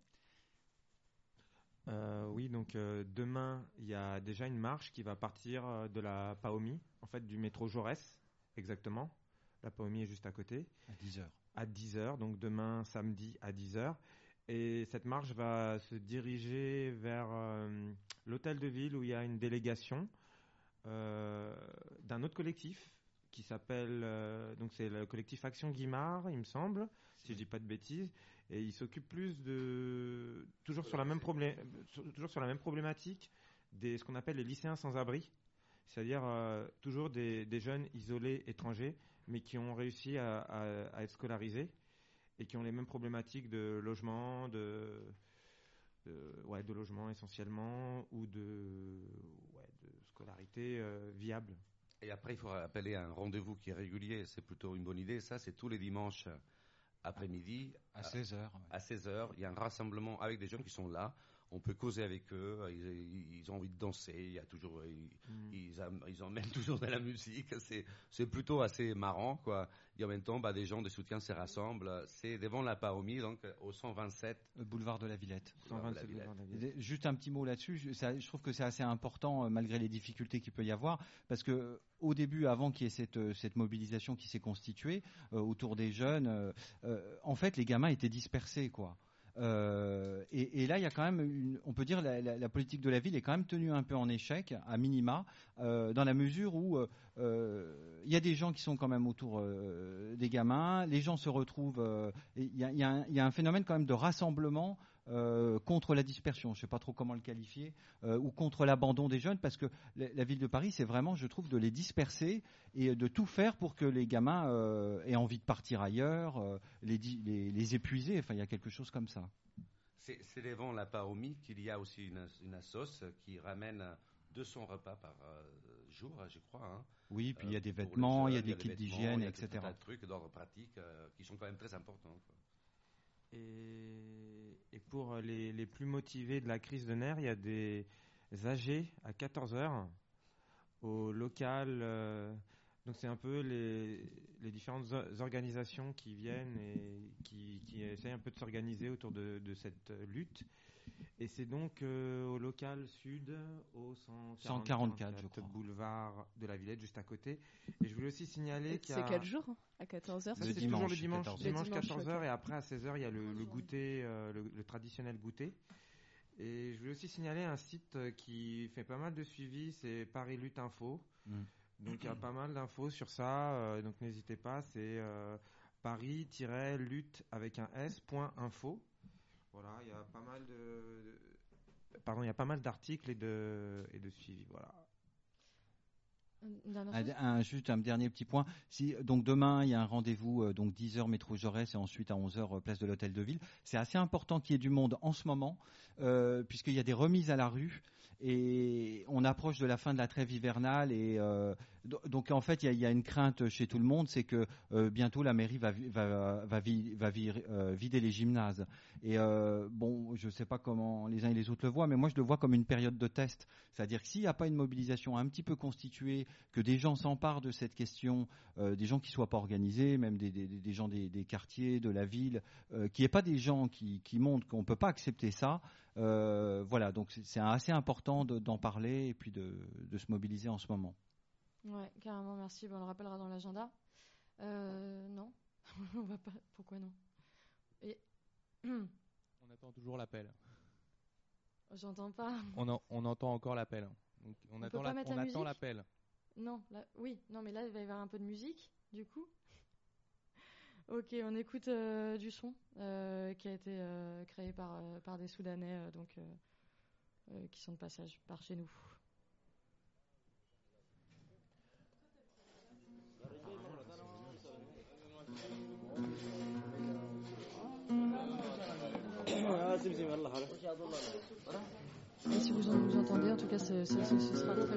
Oui, donc demain, il y a déjà une marche qui va partir de la PAOMI, en fait du métro Jaurès, exactement. La PAOMI est juste à côté. À 10h. À 10h, donc demain samedi à 10h. Et cette marche va se diriger vers l'hôtel de ville où il y a une délégation d'un autre collectif qui s'appelle, donc c'est le collectif Action Guimard, il me semble, si je dis pas de bêtises. Et il s'occupe plus toujours sur la même problématique ce qu'on appelle les lycéens sans abri, c'est-à-dire toujours des jeunes isolés étrangers, mais qui ont réussi à être scolarisés et qui ont les mêmes problématiques de logement, de logement essentiellement, ou de scolarité viable. Et après, il faut appeler un rendez-vous qui est régulier. C'est plutôt une bonne idée. Ça, c'est tous les dimanches après-midi. À 16h. À 16h, il y a un rassemblement avec des jeunes qui sont là. On peut causer avec eux. Ils ont envie de danser. Il y a toujours, ils emmènent toujours de la musique. C'est plutôt assez marrant, quoi. Et en même temps, des gens de soutien se rassemblent. C'est devant la PAOMI, donc au 127 boulevard de la Villette. 127 boulevard de la Villette. Juste un petit mot là-dessus. Je trouve que c'est assez important, malgré les difficultés qu'il peut y avoir, parce que au début, avant qu'il y ait cette mobilisation qui s'est constituée autour des jeunes, en fait, les gamins étaient dispersés, quoi. Et là, il y a quand même, on peut dire, la politique de la ville est quand même tenue un peu en échec, à minima, dans la mesure où il y a des gens qui sont quand même autour des gamins, les gens se retrouvent, il y a un phénomène quand même de rassemblement contre la dispersion, je ne sais pas trop comment le qualifier, ou contre l'abandon des jeunes, parce que la ville de Paris, c'est vraiment, je trouve, de les disperser et de tout faire pour que les gamins aient envie de partir ailleurs, les épuiser, enfin il y a quelque chose comme ça. C'est devant la PAOMI qu'il y a aussi une assoce qui ramène 200 repas par jour, je crois. Hein, oui, puis il y a des vêtements, il y a des kits d'hygiène, etc. Il y a tout un truc d'ordre pratique qui sont quand même très importants, quoi. Et pour les plus motivés de la crise de nerfs, il y a des AG à 14h au local. Donc c'est un peu les différentes organisations qui viennent et qui essayent un peu de s'organiser autour de cette lutte. Et c'est donc au local sud, au 144 je crois. boulevard de la Villette, juste à côté. Et je voulais aussi signaler qu'il y a... C'est quel jour? À 14h? C'est toujours le dimanche 14h, okay. Et après à 16h, il y a le goûter, le traditionnel goûter. Et je voulais aussi signaler un site qui fait pas mal de suivi, c'est Paris Lutte Info. Donc il y a pas mal d'infos sur ça, donc n'hésitez pas, c'est paris-lutte avec un s.info. Voilà, il y a pas mal d'articles et de suivi, voilà. Juste un dernier petit point. Donc demain, il y a un rendez-vous, donc 10h métro Jaurès et ensuite à 11h place de l'Hôtel de Ville. C'est assez important qu'il y ait du monde en ce moment, puisqu'il y a des remises à la rue. Et on approche de la fin de la trêve hivernale et donc en fait il y a une crainte chez tout le monde, c'est que bientôt la mairie va vider les gymnases. Et bon, je ne sais pas comment les uns et les autres le voient, mais moi je le vois comme une période de test. C'est-à-dire que s'il n'y a pas une mobilisation un petit peu constituée, que des gens s'emparent de cette question, des gens qui ne soient pas organisés, même des gens des quartiers, de la ville, qu'il n'y ait pas des gens qui montrent qu'on ne peut pas accepter ça. Voilà, donc c'est assez important d'en parler et puis de se mobiliser en ce moment. Ouais, carrément, merci. Bon, on le rappellera dans l'agenda. Non, on va pas. Pourquoi non? Et On attend toujours l'appel. J'entends pas. On entend encore l'appel. Donc on attend l'appel. Non, là, oui, non, mais là il va y avoir un peu de musique, du coup. Ok, on écoute du son qui a été créé par des Soudanais qui sont de passage par chez nous. Et si vous entendez, en tout cas, ce sera très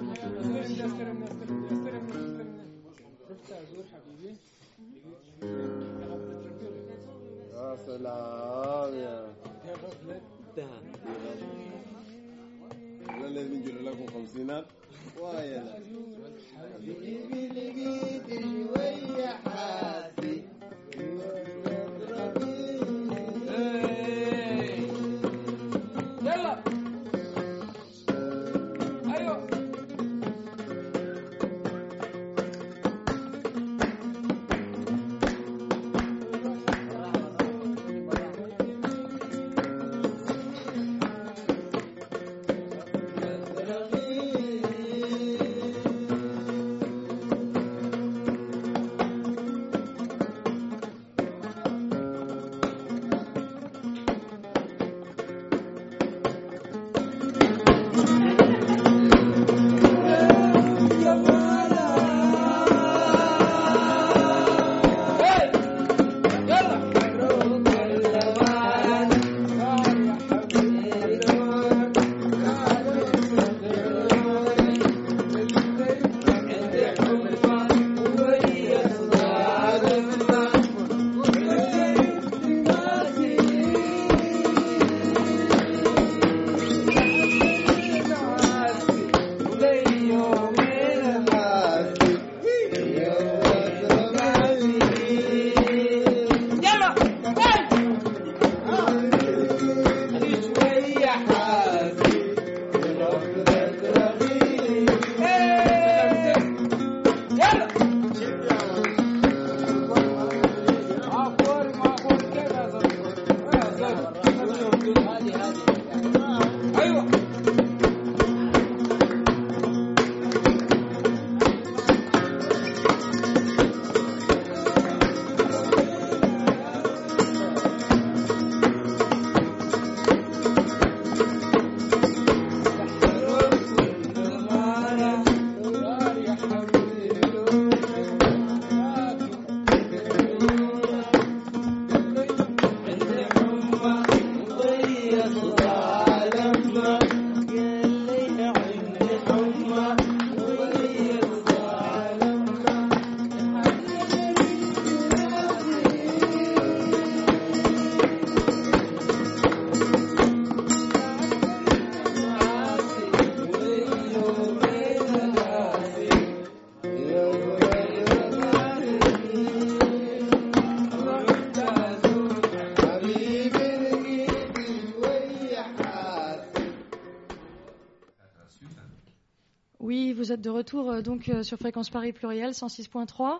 Oui, vous êtes de retour sur Fréquence Paris Pluriel 106.3.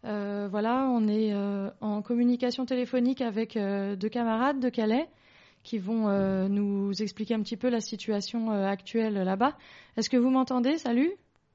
Voilà, on est en communication téléphonique avec deux camarades de Calais qui vont nous expliquer un petit peu la situation actuelle là-bas. Est-ce que vous m'entendez? Salut.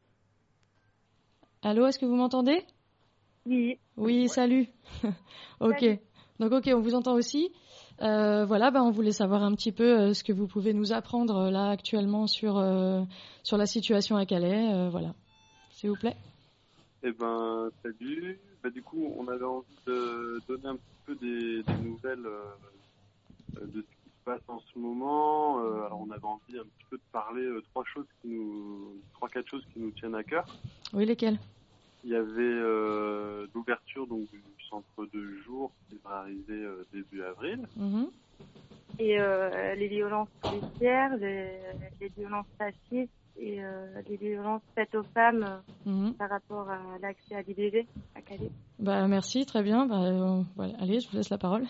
Allô, est-ce que vous m'entendez? Oui. Oui, salut. Ok. Salut. Donc ok, on vous entend aussi. Voilà, on voulait savoir un petit peu ce que vous pouvez nous apprendre là actuellement sur la situation à Calais. Voilà, s'il vous plaît. Eh ben, salut. Du coup, on avait envie de donner un petit peu des nouvelles de ce qui se passe en ce moment. Alors on avait envie un petit peu de parler trois, quatre choses qui nous tiennent à cœur. Oui, lesquelles? Il y avait l'ouverture donc du centre de jour qui va arriver début avril. Et les violences policières, les violences racistes et les violences faites aux femmes par rapport à l'accès à l'IVG à Calais. Merci, très bien. Voilà. Allez, je vous laisse la parole.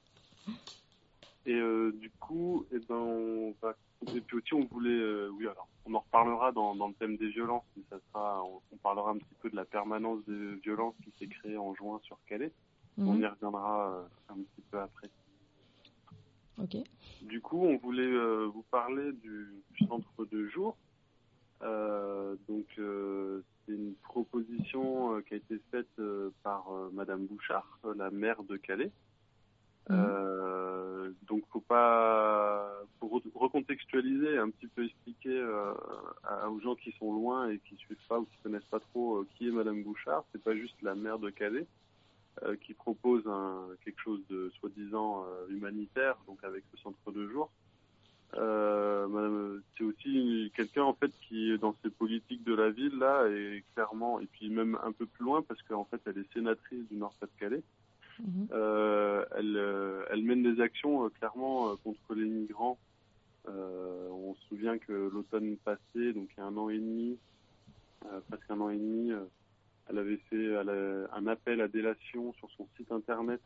Et du coup, on va. Et puis aussi, on voulait. Alors, on en reparlera dans le thème des violences, mais ça sera. On parlera un petit peu de la permanence des violences qui s'est créée en juin sur Calais. On y reviendra un petit peu après. Ok. Du coup, on voulait vous parler du centre de jour. C'est une proposition qui a été faite par Madame Bouchard, la maire de Calais. Donc, faut recontextualiser, un petit peu expliquer aux gens qui sont loin et qui suivent pas ou qui connaissent pas trop qui est Madame Bouchard. C'est pas juste la maire de Calais qui propose quelque chose de soi-disant humanitaire, donc avec ce centre de jour. C'est aussi quelqu'un en fait qui dans ses politiques de la ville là est clairement, et puis même un peu plus loin parce qu'en fait elle est sénatrice du Nord-Pas-de-Calais. Elle mène des actions clairement contre les migrants. On se souvient que l'automne passé, donc il y a presque un an et demi, elle avait fait un appel à délation sur son site internet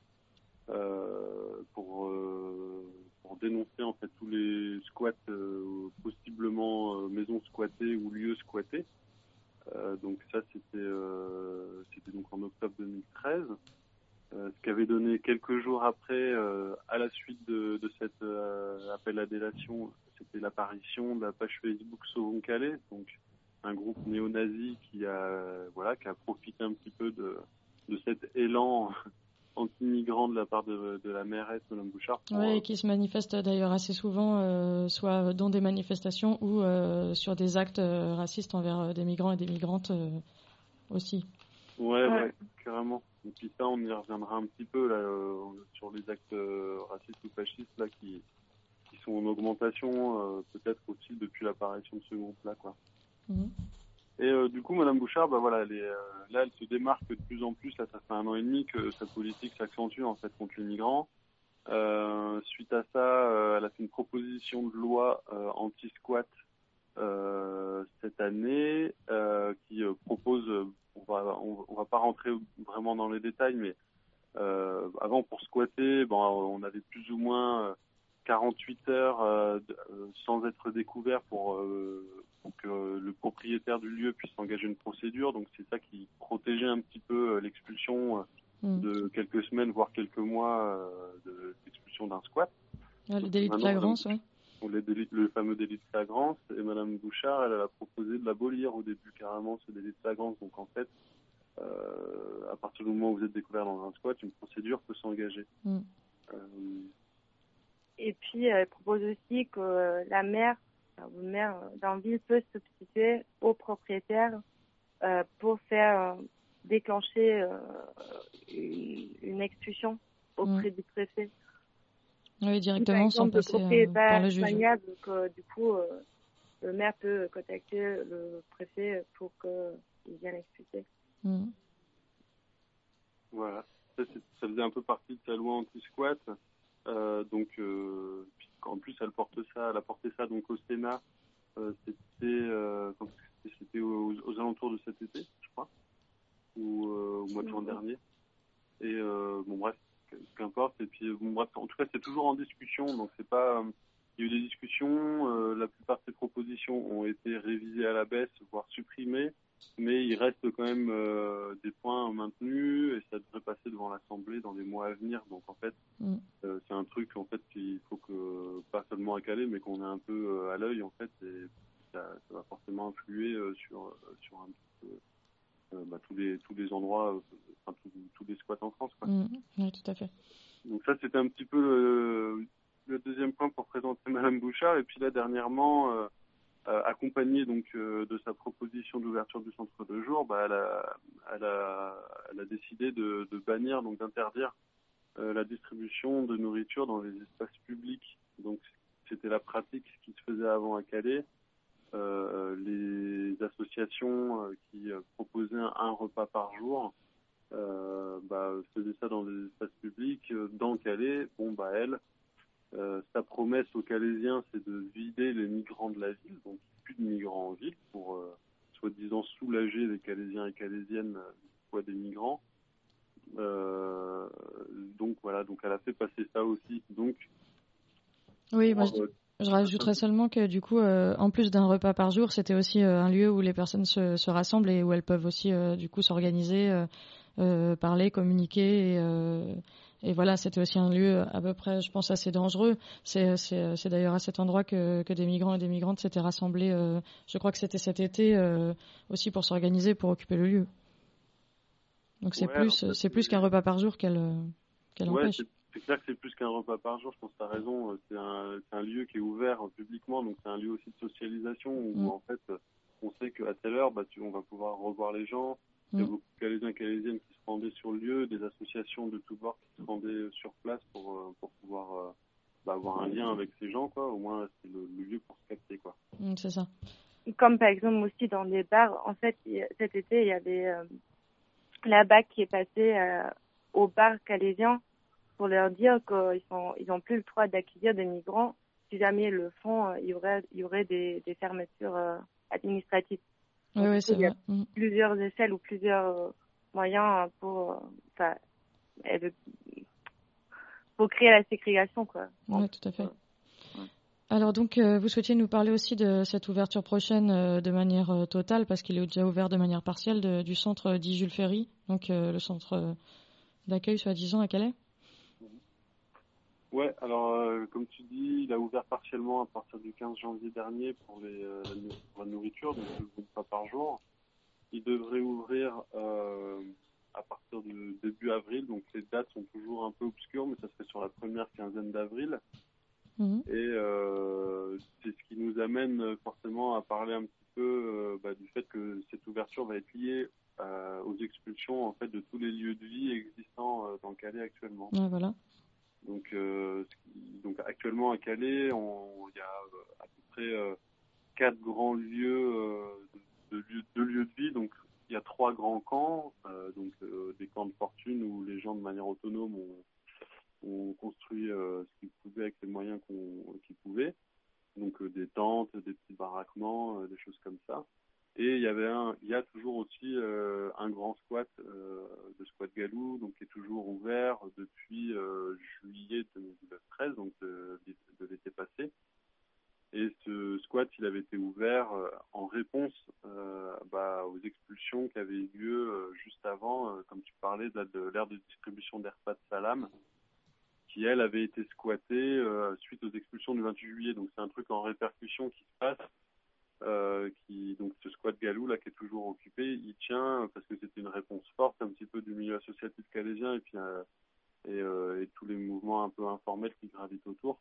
pour dénoncer en fait tous les squats, possiblement maisons squattées ou lieux squattés. Donc ça c'était donc en octobre 2013. Ce qui avait donné quelques jours après, à la suite de cet appel à délation, c'était l'apparition de la page Facebook Sauvons Calais, donc un groupe néo-nazi qui a profité un petit peu de cet élan anti-migrant de la part de la mairesse Madame Bouchard. Oui, qui se manifeste d'ailleurs assez souvent, soit dans des manifestations ou sur des actes racistes envers des migrants et des migrantes aussi. Ouais, carrément. Et puis ça, on y reviendra un petit peu là sur les actes racistes ou fascistes là qui sont en augmentation, peut-être aussi depuis l'apparition de ce groupe-là, quoi. Et du coup, Madame Bouchard, elle se démarque de plus en plus. Là, ça fait un an et demi que sa politique s'accentue en fait contre les migrants. Suite à ça, elle a fait une proposition de loi anti-squat cette année qui propose. On va pas rentrer vraiment dans les détails, mais avant pour squatter, on avait plus ou moins 48 heures sans être découvert pour que le propriétaire du lieu puisse engager une procédure. Donc c'est ça qui protégeait un petit peu l'expulsion de quelques semaines, voire quelques mois de l'expulsion d'un squat. Le délit de flagrance, oui. Le fameux délit de flagrance. Et Madame Bouchard, elle a proposé de l'abolir au début carrément, ce délit de flagrance. Donc en fait, à partir du moment où vous êtes découvert dans un squat, une procédure peut s'engager. Et puis, elle propose aussi que le maire dans la ville peut se substituer au propriétaire pour faire déclencher une expulsion auprès du préfet. Oui, directement, sans passer par le juge. Que, du coup, le maire peut contacter le préfet pour qu'il vienne expulser. Voilà. Ça faisait un peu partie de sa loi anti-squat. En plus, elle a porté ça donc au Sénat. C'était aux alentours de cet été, je crois, ou au mois de juin dernier. Et bref, qu'importe. Et puis bref, en tout cas, c'est toujours en discussion. Donc c'est pas. Il y a eu des discussions. La plupart de ces propositions ont été révisées à la baisse, voire supprimées. Mais il reste quand même des points maintenus et ça devrait passer devant l'Assemblée dans les mois à venir. Donc en fait, c'est un truc en fait qu'il faut que pas seulement à Calais, mais qu'on ait un peu à l'œil en fait. Et ça va forcément influer sur un petit peu tous les endroits, tous les squats en France, quoi. Oui, tout à fait. Donc ça, c'était un petit peu le deuxième point pour présenter Madame Bouchard. Et puis là, dernièrement. Accompagnée donc de sa proposition d'ouverture du centre de jour, elle a décidé de bannir, donc d'interdire la distribution de nourriture dans les espaces publics Donc c'était la pratique qui se faisait avant à Calais. Les associations qui proposaient un repas par jour faisaient ça dans les espaces publics. Dans Calais, elle, sa promesse aux Calaisiens, c'est de vider les migrants de la ville, donc plus de migrants en ville, pour soi-disant soulager les Calaisiens et Calaisiennes du poids des migrants. Donc elle a fait passer ça aussi. Donc oui, moi je rajouterais seulement que du coup, en plus d'un repas par jour, c'était aussi un lieu où les personnes se rassemblent et où elles peuvent aussi du coup s'organiser, parler, communiquer. Et voilà, c'était aussi un lieu à peu près, je pense, assez dangereux. C'est d'ailleurs à cet endroit que des migrants et des migrantes s'étaient rassemblés. Je crois que c'était cet été aussi pour s'organiser, pour occuper le lieu. Donc c'est plus qu'un repas par jour qu'elle empêche. C'est clair que c'est plus qu'un repas par jour, je pense que tu as raison. C'est un lieu qui est ouvert publiquement, donc c'est un lieu aussi de socialisation où en fait on sait qu'à telle heure on va pouvoir revoir les gens. Il y a beaucoup de Calaisiens et Calaisiennes qui se rendaient sur le lieu, des associations de tous bords qui se rendaient sur place pour pouvoir avoir un lien avec ces gens, quoi. Au moins c'est le lieu pour se capter, quoi. C'est ça. Comme par exemple aussi dans des bars, en fait cet été il y avait la BAC qui est passée aux bars calaisiens pour leur dire qu'ils n'ont plus le droit d'accueillir des migrants. Si jamais ils le font, il y aurait des fermetures administratives. Oui, c'est vrai. Il y a plusieurs échelles ou plusieurs moyens pour créer la ségrégation, quoi. Oui, tout à fait. Alors donc, vous souhaitiez nous parler aussi de cette ouverture prochaine de manière totale, parce qu'il est déjà ouvert de manière partielle, du centre dit Jules Ferry, donc le centre d'accueil soi-disant à Calais. Ouais, alors comme tu dis, il a ouvert partiellement à partir du 15 janvier dernier pour la nourriture, donc le repas par jour. Il devrait ouvrir à partir du début avril, donc les dates sont toujours un peu obscures, mais ça serait sur la première quinzaine d'avril. Et c'est ce qui nous amène forcément à parler un petit peu du fait que cette ouverture va être liée aux expulsions en fait de tous les lieux de vie existants dans Calais actuellement. Ouais, voilà. Donc actuellement à Calais, il y a à peu près 4 grands lieux de lieux de vie. Donc il y a 3 grands camps, des camps de fortune où les gens de manière autonome ont construit ce qu'ils pouvaient avec les moyens qu'ils pouvaient. Donc des tentes, des petits baraquements, des choses comme ça. Et il y a toujours aussi un grand squat, de squat Galou, donc qui est toujours ouvert depuis juillet 2013, donc de l'été passé. Et ce squat, il avait été ouvert en réponse aux expulsions qui avaient eu lieu juste avant, comme tu parlais, de l'aire de distribution des repas de Salam, qui elle avait été squattée suite aux expulsions du 28 juillet. Donc c'est un truc en répercussion qui se passe. Donc ce squat Galou là qui est toujours occupé, il tient parce que c'était une réponse forte un petit peu du milieu associatif calaisien et puis et tous les mouvements un peu informels qui gravitent autour.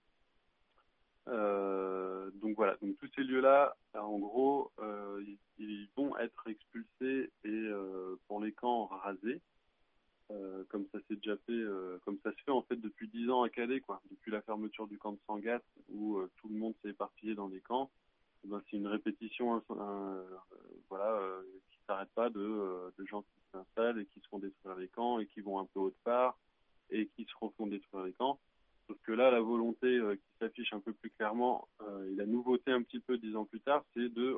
Donc voilà, donc tous ces lieux-là, en gros, ils vont être expulsés et pour les camps rasés, comme ça s'est déjà fait, comme ça se fait en fait depuis 10 ans à Calais, quoi, depuis la fermeture du camp de Sangatte où tout le monde s'est éparpillé dans les camps. C'est une répétition qui s'arrête pas de gens qui s'installent et qui se font détruire les camps et qui vont un peu autre part et qui se refont détruire les camps. Sauf que là, la volonté qui s'affiche un peu plus clairement et la nouveauté un petit peu 10 ans plus tard, c'est de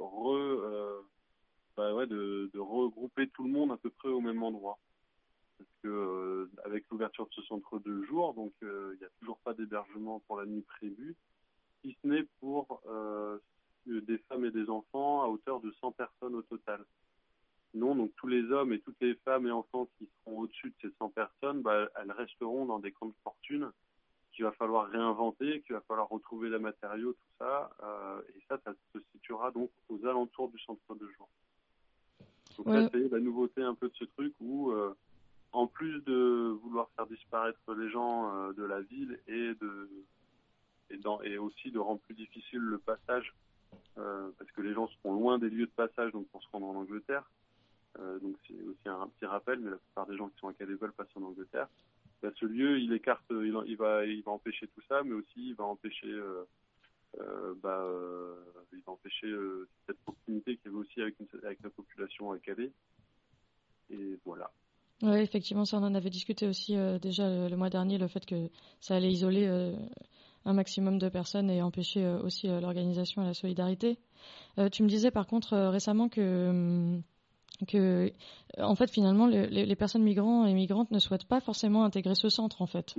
regrouper tout le monde à peu près au même endroit. Parce que avec l'ouverture de ce centre de jour, donc il n'y a toujours pas d'hébergement pour la nuit prévue, si ce n'est pour des femmes et des enfants à hauteur de 100 personnes au total. Sinon, donc tous les hommes et toutes les femmes et enfants qui seront au-dessus de ces 100 personnes, elles resteront dans des camps de fortune qu'il va falloir réinventer, qu'il va falloir retrouver les matériaux, tout ça. Et ça se situera donc aux alentours du centre de jour. Donc là, c'est la nouveauté un peu de ce truc où, en plus de vouloir faire disparaître les gens de la ville et aussi de rendre plus difficile le passage, parce que les gens seront loin des lieux de passage donc pour se rendre en Angleterre. Donc c'est aussi un petit rappel, mais la plupart des gens qui sont à Calais veulent passer en Angleterre. ce lieu, il écarte, il va empêcher tout ça, mais aussi il va empêcher, il va empêcher cette proximité qu'il y avait aussi avec la population à Calais. Et voilà. Oui, effectivement, ça on en avait discuté aussi déjà le mois dernier, le fait que ça allait isoler un maximum de personnes et empêcher aussi l'organisation et la solidarité. Tu me disais par contre récemment que en fait finalement les personnes migrants et migrantes ne souhaitent pas forcément intégrer ce centre en fait.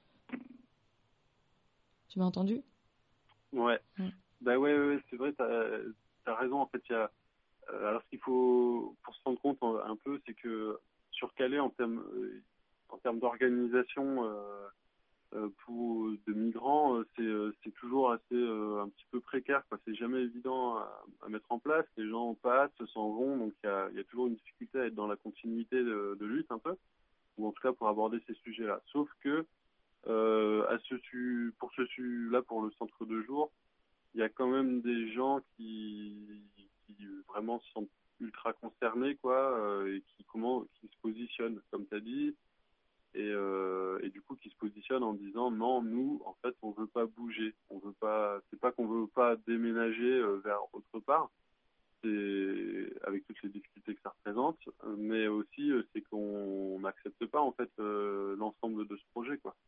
Tu m'as entendu ? Ouais. Bah ouais, c'est vrai, t'as raison. En fait, il y a alors ce qu'il faut pour se rendre compte un peu, c'est que sur Calais en termes d'organisation pour de migrants, c'est toujours assez un petit peu précaire, quoi. C'est jamais évident à mettre en place. Les gens passent, s'en vont, donc il y a toujours une difficulté à être dans la continuité de lutte un peu, ou en tout cas pour aborder ces sujets-là. Sauf que pour le centre de jour, il y a quand même des gens qui vraiment se sentent ultra concernés, quoi, et qui se positionnent, comme tu as dit, et du coup qui se positionnent en disant non, nous en fait on veut pas bouger, on veut pas, c'est pas qu'on veut pas déménager vers autre part, c'est avec toutes les difficultés que ça représente, mais aussi c'est qu'on n'accepte pas en fait l'ensemble de ce projet, quoi.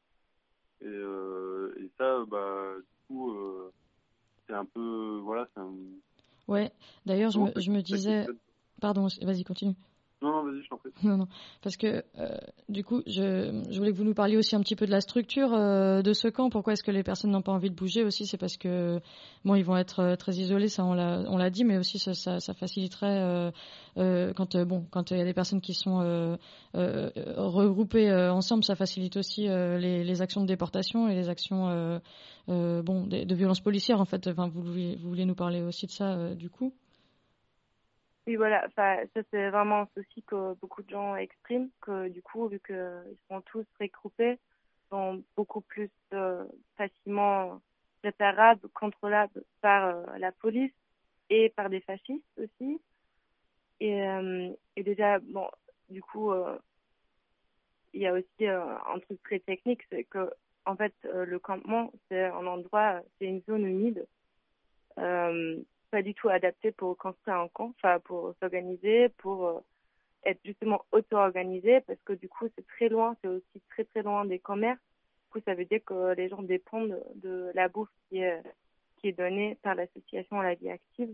Et ça, du coup, c'est un peu, voilà, c'est un... Ouais, d'ailleurs, je me disais... Pardon, vas-y, continue. Non, vas-y, je t'en prie. Non, parce que du coup, je voulais que vous nous parliez aussi un petit peu de la structure de ce camp. Pourquoi est-ce que les personnes n'ont pas envie de bouger aussi ? C'est parce que, bon, ils vont être très isolés, ça on l'a dit, mais aussi ça faciliterait quand il y a des personnes qui sont regroupées ensemble, ça facilite aussi les actions de déportation et les actions de violence policière en fait. Enfin, vous voulez nous parler aussi de ça du coup ? Oui, voilà, ça c'est vraiment un souci que beaucoup de gens expriment, que du coup, vu qu'ils sont tous regroupés, ils sont beaucoup plus facilement réparables, contrôlables par la police et par des fascistes aussi. Et déjà, bon, du coup, il y a aussi un truc très technique, c'est que en fait, le campement, c'est un endroit, c'est une zone humide. Pas du tout adapté pour construire un camp, enfin pour s'organiser, pour être justement auto-organisé, parce que du coup c'est très loin, c'est aussi très très loin des commerces. Du coup ça veut dire que les gens dépendent de la bouffe qui est donnée par l'association La Vie Active.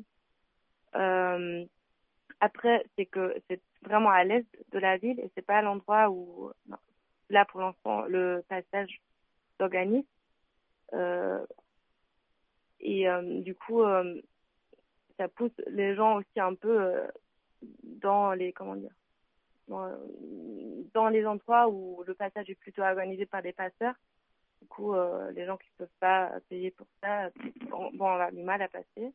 Après c'est que c'est vraiment à l'est de la ville et c'est pas l'endroit où là pour l'instant le passage s'organise. Du coup ça pousse les gens aussi un peu dans les dans les endroits où le passage est plutôt organisé par des passeurs. Du coup, les gens qui ne peuvent pas payer pour ça vont avoir du mal à passer.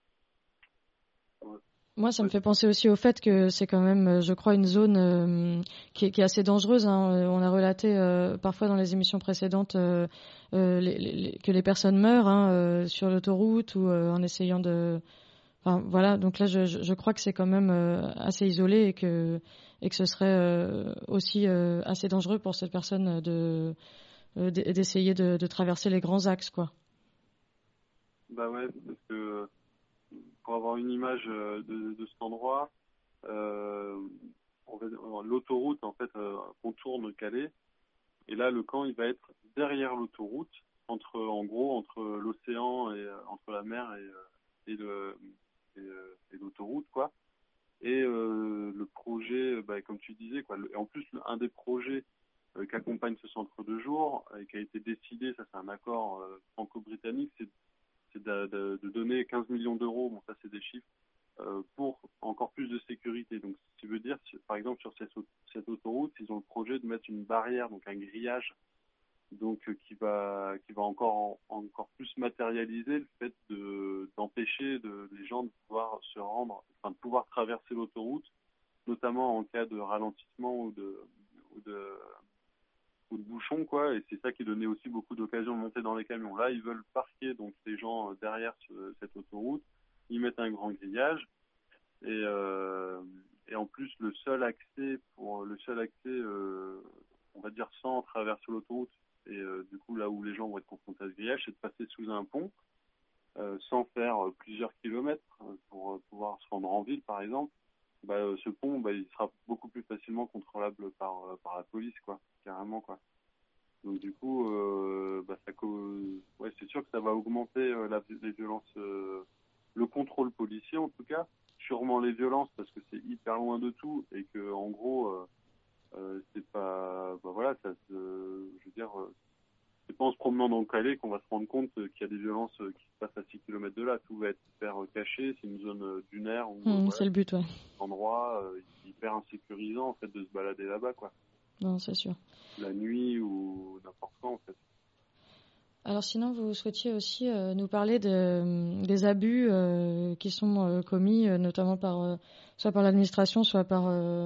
Moi, ça me fait penser aussi au fait que c'est quand même, je crois, une zone qui est assez dangereuse. Hein. On a relaté parfois dans les émissions précédentes que les personnes meurent sur l'autoroute ou en essayant de... Enfin, voilà, donc là, je crois que c'est quand même assez isolé et que ce serait aussi assez dangereux pour cette personne d'essayer de traverser les grands axes, quoi. Bah ouais, parce que pour avoir une image de cet endroit, l'autoroute en fait contourne Calais, et là le camp il va être derrière l'autoroute, entre l'océan et entre la mer et l'autoroute, quoi. Et le projet, comme tu disais, quoi. Et en plus, un des projets qu'accompagne ce centre de jour et qui a été décidé, ça c'est un accord franco-britannique, c'est de donner 15 millions d'euros, bon ça c'est des chiffres, pour encore plus de sécurité. Donc ce qui veut dire, par exemple sur cette autoroute, ils ont le projet de mettre une barrière, donc un grillage, donc qui va encore plus matérialiser le fait d'empêcher les gens de pouvoir se rendre, enfin de pouvoir traverser l'autoroute, notamment en cas de ralentissement ou de bouchon, quoi. Et c'est ça qui donnait aussi beaucoup d'occasions de monter dans les camions. Là, ils veulent parquer donc les gens derrière cette autoroute, ils mettent un grand grillage et en plus le seul accès, on va va dire, sans traverser l'autoroute. Et du coup, là où les gens vont être confrontés à ce grillage, c'est de passer sous un pont sans faire plusieurs kilomètres pour pouvoir se rendre en ville, par exemple. Ce pont, il sera beaucoup plus facilement contrôlable par la police, quoi, carrément, quoi. Donc du coup, c'est sûr que ça va augmenter les violences, le contrôle policier en tout cas, sûrement les violences parce que c'est hyper loin de tout et que en gros, c'est pas, je veux dire, c'est pas en se promenant dans le Calais qu'on va se rendre compte qu'il y a des violences qui se passent à 6 km de là. Tout va être hyper caché, c'est une zone dunaire où c'est le but, ouais. Un endroit hyper insécurisant en fait de se balader là-bas, quoi. Non, c'est sûr. La nuit ou n'importe quand, en fait. Alors sinon, vous souhaitiez aussi nous parler des abus qui sont commis, notamment soit par l'administration, soit par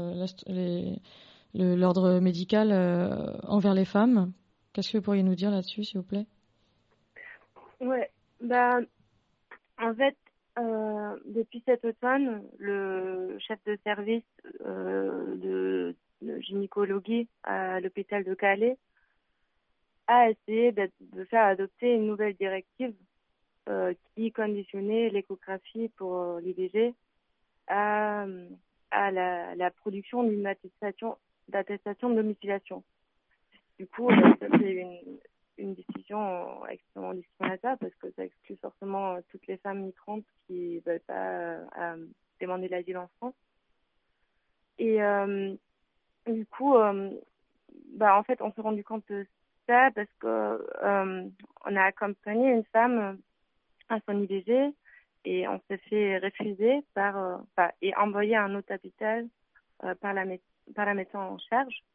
l'ordre médical envers les femmes. Qu'est-ce que vous pourriez nous dire là-dessus, s'il vous plaît? Ouais, en fait, depuis cet automne, le chef de service de gynécologie à l'hôpital de Calais a essayé de faire adopter une nouvelle directive qui conditionnait l'échographie pour l'IVG à la production d'une d'attestation de domiciliation. Du coup, ça c'est une décision extrêmement discriminatoire parce que ça exclut forcément toutes les femmes migrantes qui veulent pas demander l'asile en France. Et du coup, en fait, on s'est rendu compte de ça parce que on a accompagné une femme à son IVG et on s'est fait refuser et envoyer à un autre hôpital par la médecin en charge.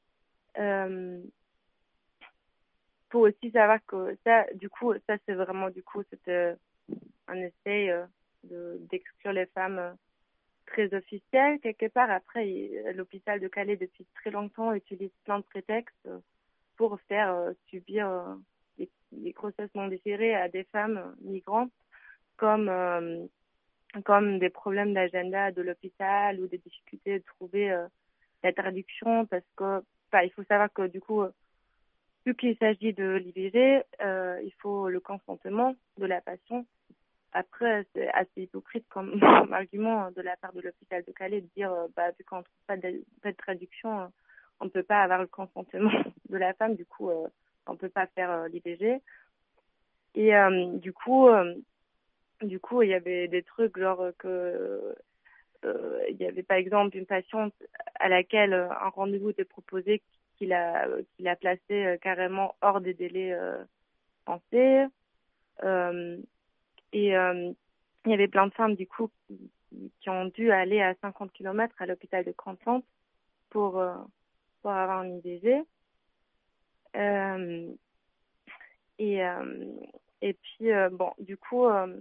Faut aussi savoir que ça c'est vraiment c'était un essai d'exclure les femmes très officielles quelque part. Après, l'hôpital de Calais depuis très longtemps utilise plein de prétextes pour faire subir les grossesses non désirées à des femmes migrantes comme des problèmes d'agenda de l'hôpital ou des difficultés de trouver la traduction parce que il faut savoir que du coup vu qu'il s'agit de l'IVG, il faut le consentement de la patiente. Après, c'est assez hypocrite comme argument de la part de l'hôpital de Calais de dire vu qu'on ne trouve pas de traduction, on ne peut pas avoir le consentement de la femme, du coup, on ne peut pas faire l'IVG. Et du coup, il y avait des trucs genre que il y avait par exemple une patiente à laquelle un rendez-vous était proposé qu'il a placé carrément hors des délais censés. Et il y avait plein de femmes du coup qui ont dû aller à 50 km à l'hôpital de Crantemps pour avoir un IVG. Et puis du coup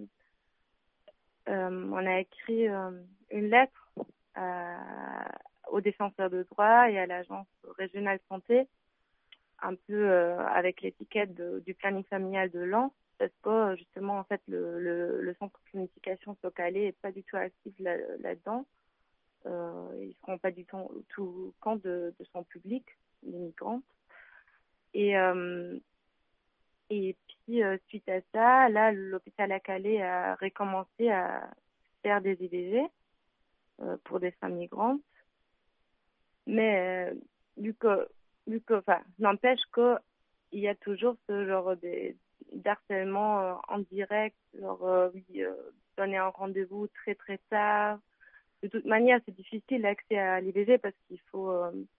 on a écrit une lettre aux défenseurs de droit et à l'agence régionale santé, un peu avec l'étiquette du planning familial de Lens, parce que justement en fait le centre de planification sur Calais est pas du tout actif là-dedans. Ils seront pas du tout compte de son public, les migrantes. Et puis suite à ça, là l'hôpital à Calais a recommencé à faire des IVG pour des femmes migrantes. Mais n'empêche que il y a toujours ce genre d'harcèlement en direct, genre donner un rendez-vous très très tard. De toute manière, c'est difficile l'accès à l'IVG parce qu'il faut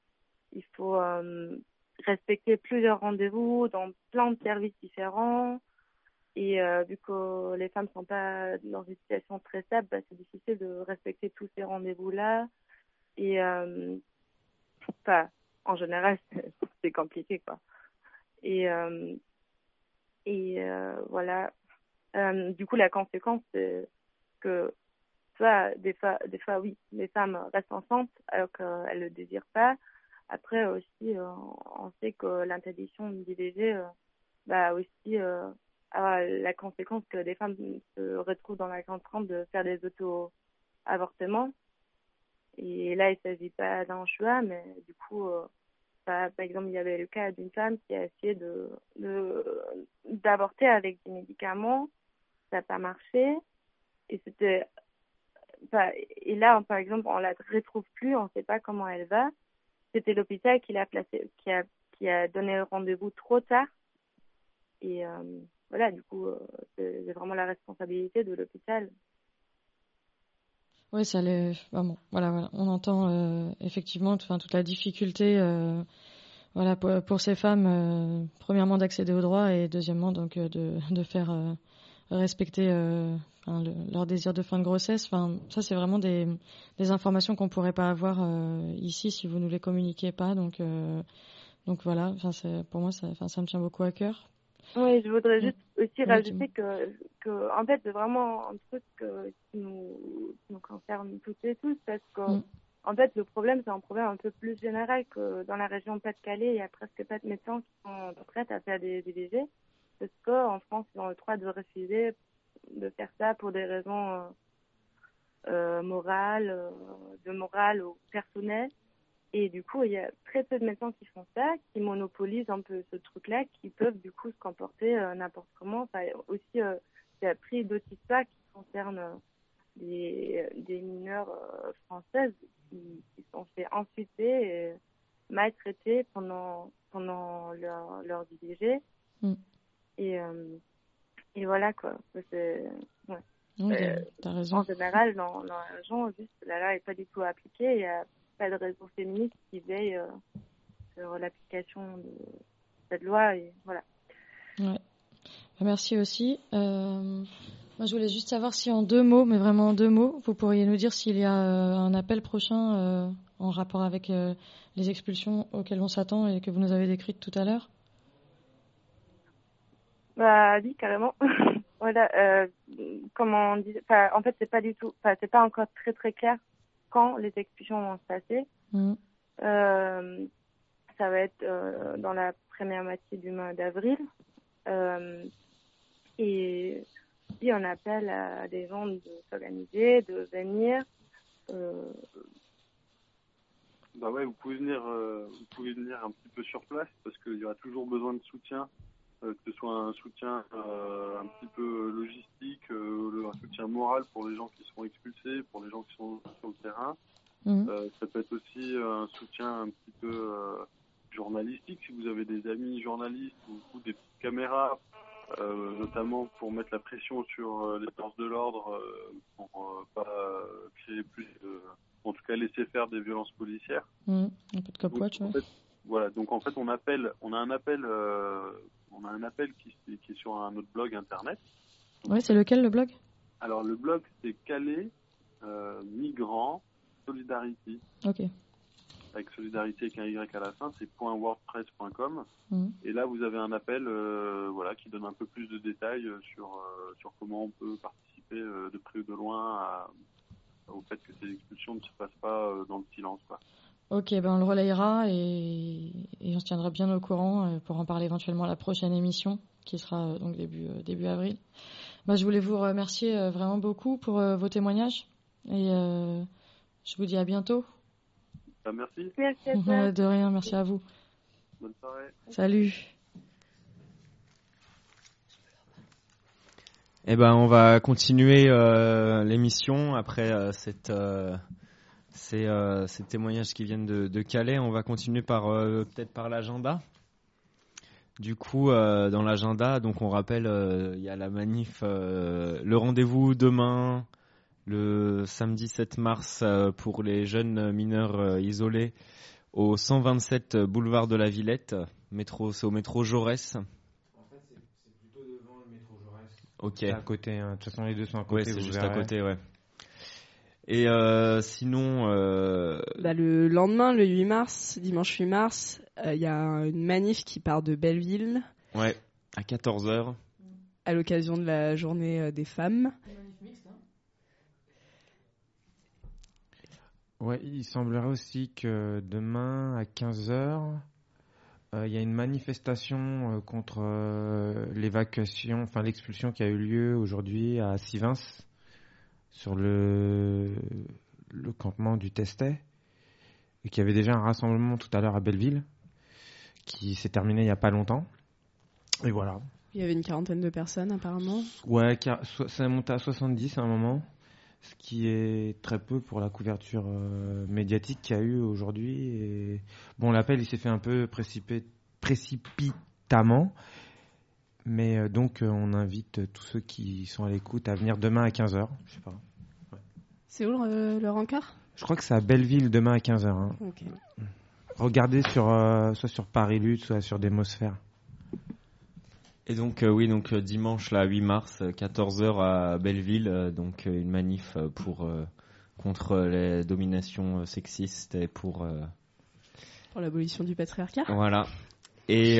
respecter plusieurs rendez-vous dans plein de services différents. Et vu que les femmes sont pas dans une situation très stable, c'est difficile de respecter tous ces rendez-vous-là. Et en général, c'est compliqué, quoi. Et voilà. Du coup, la conséquence, c'est que des fois, oui, les femmes restent enceintes alors qu'elles le désirent pas. Après aussi, on sait que l'interdiction d'IVG aussi a la conséquence que des femmes se retrouvent dans la contrainte de faire des auto-avortements. Et là, il ne s'agit pas d'un choix, mais du coup, par exemple, il y avait le cas d'une femme qui a essayé d'avorter avec des médicaments, ça n'a pas marché, et et là, par exemple, on la retrouve plus, on ne sait pas comment elle va. C'était l'hôpital qui a donné rendez-vous trop tard, et voilà, du coup, c'est vraiment la responsabilité de l'hôpital. Oui, ça allait. Bon, voilà, on entend effectivement toute la difficulté, voilà, pour ces femmes, premièrement d'accéder aux droits et deuxièmement donc de faire respecter leur désir de fin de grossesse. Enfin, ça c'est vraiment des informations qu'on pourrait pas avoir ici si vous nous les communiquez pas. Donc voilà. Enfin, pour moi, ça me tient beaucoup à cœur. Oui, je voudrais juste aussi rajouter que en fait, c'est vraiment un truc qui nous concerne toutes et tous, parce que en fait, le problème, c'est un problème un peu plus général que dans la région Pas-de-Calais, il y a presque pas de médecins qui sont prêts à faire des IVG, parce qu'en France, ils ont le droit de refuser de faire ça pour des raisons morales ou personnelles. Et du coup, il y a très peu de médecins qui font ça, qui monopolisent un peu ce truc-là, qui peuvent du coup se comporter n'importe comment. Enfin, aussi, j'ai appris d'autres histoires qui concernent des mineurs françaises qui sont fait insulter et maltraiter pendant leur IVG. Et voilà quoi. C'est, ouais. T'as raison. En général, dans la région, juste la loi n'est pas du tout appliquée. Il y a pas de réseau féministe qui veille sur l'application de cette loi, et voilà. Ouais. Merci aussi. Moi, je voulais juste savoir si en 2 mots, mais vraiment en 2 mots, vous pourriez nous dire s'il y a un appel prochain en rapport avec les expulsions auxquelles on s'attend et que vous nous avez décrites tout à l'heure. Bah oui, carrément. Voilà. Comment on dit, en fait, c'est pas encore très très clair quand les expulsions vont se passer. Ça va être dans la première moitié du mois d'avril. Et puis on appelle à des gens de s'organiser, de venir. Bah ouais, vous pouvez venir un petit peu sur place, parce qu'il y aura toujours besoin de soutien, que ce soit un soutien un petit peu logistique, un soutien moral pour les gens qui seront expulsés, pour les gens qui sont sur le terrain. Ça peut être aussi un soutien un petit peu journalistique, si vous avez des amis journalistes ou des petites caméras, notamment pour mettre la pression sur les forces de l'ordre, pour pas créer plus de... En tout cas, laisser faire des violences policières. Un peu de cop-watch, ouais. Voilà, donc en fait, on a un appel qui est sur un autre blog internet. Oui, c'est lequel le blog? Alors le blog, c'est Calais Migrants Solidarity. Ok. Avec solidarité avec un Y à la fin, c'est .wordpress.com. Et là, vous avez un appel qui donne un peu plus de détails sur comment on peut participer de près ou de loin au fait que ces expulsions ne se passent pas dans le silence, quoi. Ok, on le relayera et on se tiendra bien au courant pour en parler éventuellement à la prochaine émission qui sera donc début avril. Je voulais vous remercier vraiment beaucoup pour vos témoignages et je vous dis à bientôt. Merci. Merci à toi. De rien, merci à vous. Bonne soirée. Salut. On va continuer l'émission après ces témoignages qui viennent de Calais. On va continuer peut-être par l'agenda. Du coup, dans l'agenda, donc on rappelle, il y a la manif, le rendez-vous demain, le samedi 7 mars, pour les jeunes mineurs isolés, au 127 boulevard de la Villette. C'est au métro Jaurès. C'est plutôt devant le métro Jaurès. Ok. C'est à côté, hein. De toute façon les deux sont à côté. Ouais, c'est juste à côté, ouais. Et sinon... le lendemain, le 8 mars, dimanche 8 mars, il y a une manif qui part de Belleville. Ouais, à 14h. À l'occasion de la journée des femmes. Ouais, il semblerait aussi que demain, à 15h, il y a une manifestation contre l'expulsion qui a eu lieu aujourd'hui à Sivins, sur le campement du Testet, et qu'il y avait déjà un rassemblement tout à l'heure à Belleville. qui s'est terminé il n'y a pas longtemps. Et voilà. Il y avait une 40aine de personnes apparemment. Ouais, ça est monté à 70 à un moment, ce qui est très peu pour la couverture médiatique qu'il y a eu aujourd'hui. Et bon, l'appel il s'est fait un peu précipitamment, mais donc on invite tous ceux qui sont à l'écoute à venir demain à 15h. Je sais pas. Ouais. C'est où le rencard ? Je crois que c'est à Belleville demain à 15h. Hein. Okay. Regardez soit sur Paris Lutte, soit sur Démosphère. Et donc dimanche là 8 mars 14h à Belleville, donc une manif contre les dominations sexistes et pour l'abolition du patriarcat. Voilà. Et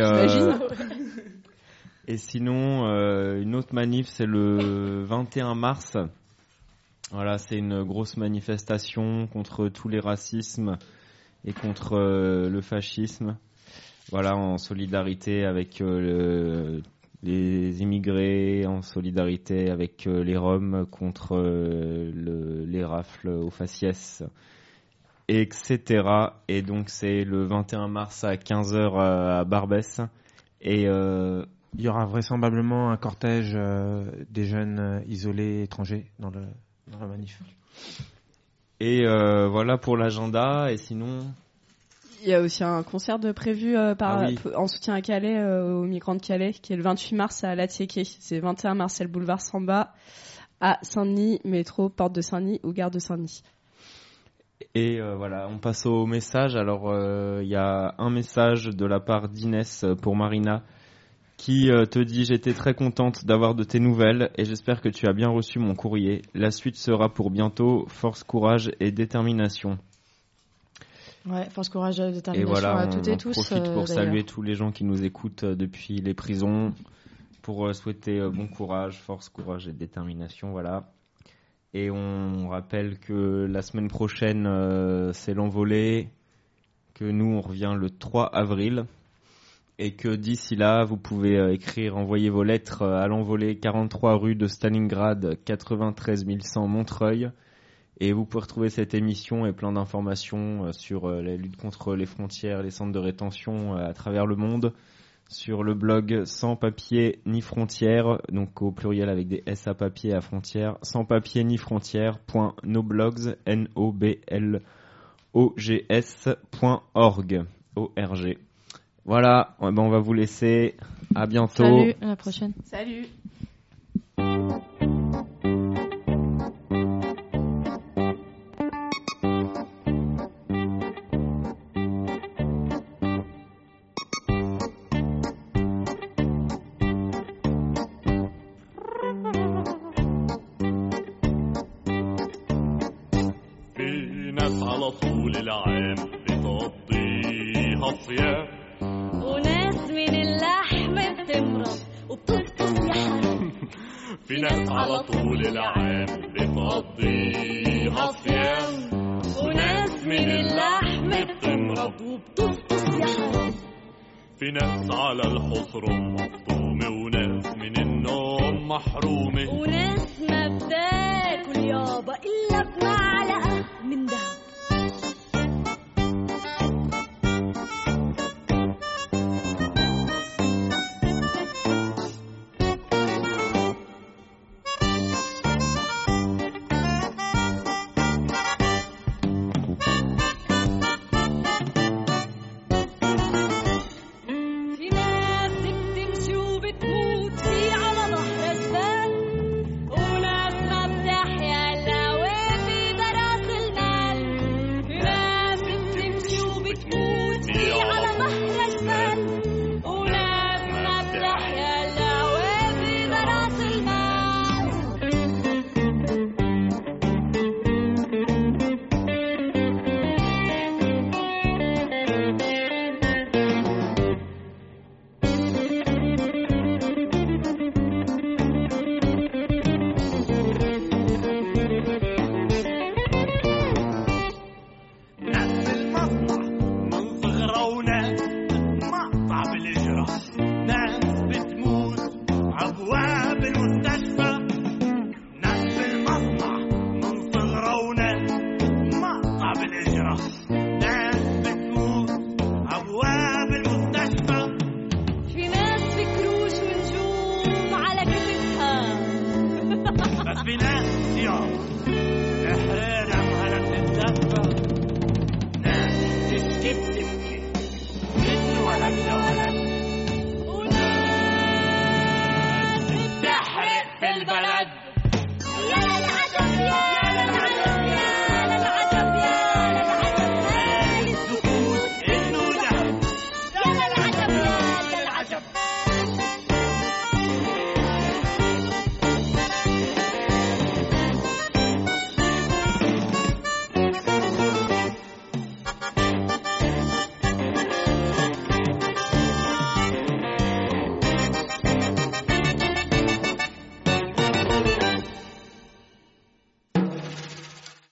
et sinon une autre manif c'est le 21 mars. Voilà, c'est une grosse manifestation contre tous les racismes et contre le fascisme. Voilà, en solidarité avec les immigrés, en solidarité avec les Roms contre les rafles aux faciès, etc. Et donc c'est le 21 mars à 15h à Barbès. Et il y aura vraisemblablement un cortège des jeunes isolés étrangers dans la manif. Et voilà pour l'agenda. Et sinon... Il y a aussi un concert prévu en soutien à Calais, aux migrants de Calais, qui est le 28 mars à Latieké. C'est 21 mars, c'est le boulevard Samba, à Saint-Denis, métro, porte de Saint-Denis ou gare de Saint-Denis. Et voilà, on passe au message. Alors, il y a un message de la part d'Inès pour Marina, qui te dit « J'étais très contente d'avoir de tes nouvelles et j'espère que tu as bien reçu mon courrier. La suite sera pour bientôt. Force, courage et détermination. » Ouais, force, courage et détermination à toutes et tous. On profite pour saluer tous les gens qui nous écoutent depuis les prisons, pour souhaiter bon courage, force, courage et détermination, voilà. Et on rappelle que la semaine prochaine, c'est l'envolée, que nous, on revient le 3 avril, et que d'ici là, vous pouvez envoyer vos lettres à l'envolée 43 rue de Stalingrad, 93 100 Montreuil. Et vous pouvez retrouver cette émission et plein d'informations sur la lutte contre les frontières, les centres de rétention à travers le monde, sur le blog Sans Papier ni Frontières, donc au pluriel avec des S à papier à frontières, sans papier ni frontières.noblogs, noblogs.org. Voilà, on va vous laisser. À bientôt. Salut, à la prochaine. Salut. في ناس على طول العام بتقضيها صيام وناس من اللحم بتمرض وبتفطس يا حرام في ناس على الحصرم مفطومة وناس من النوم محرومة وناس ما بتاكل يابا إلا بمعلقة من دهب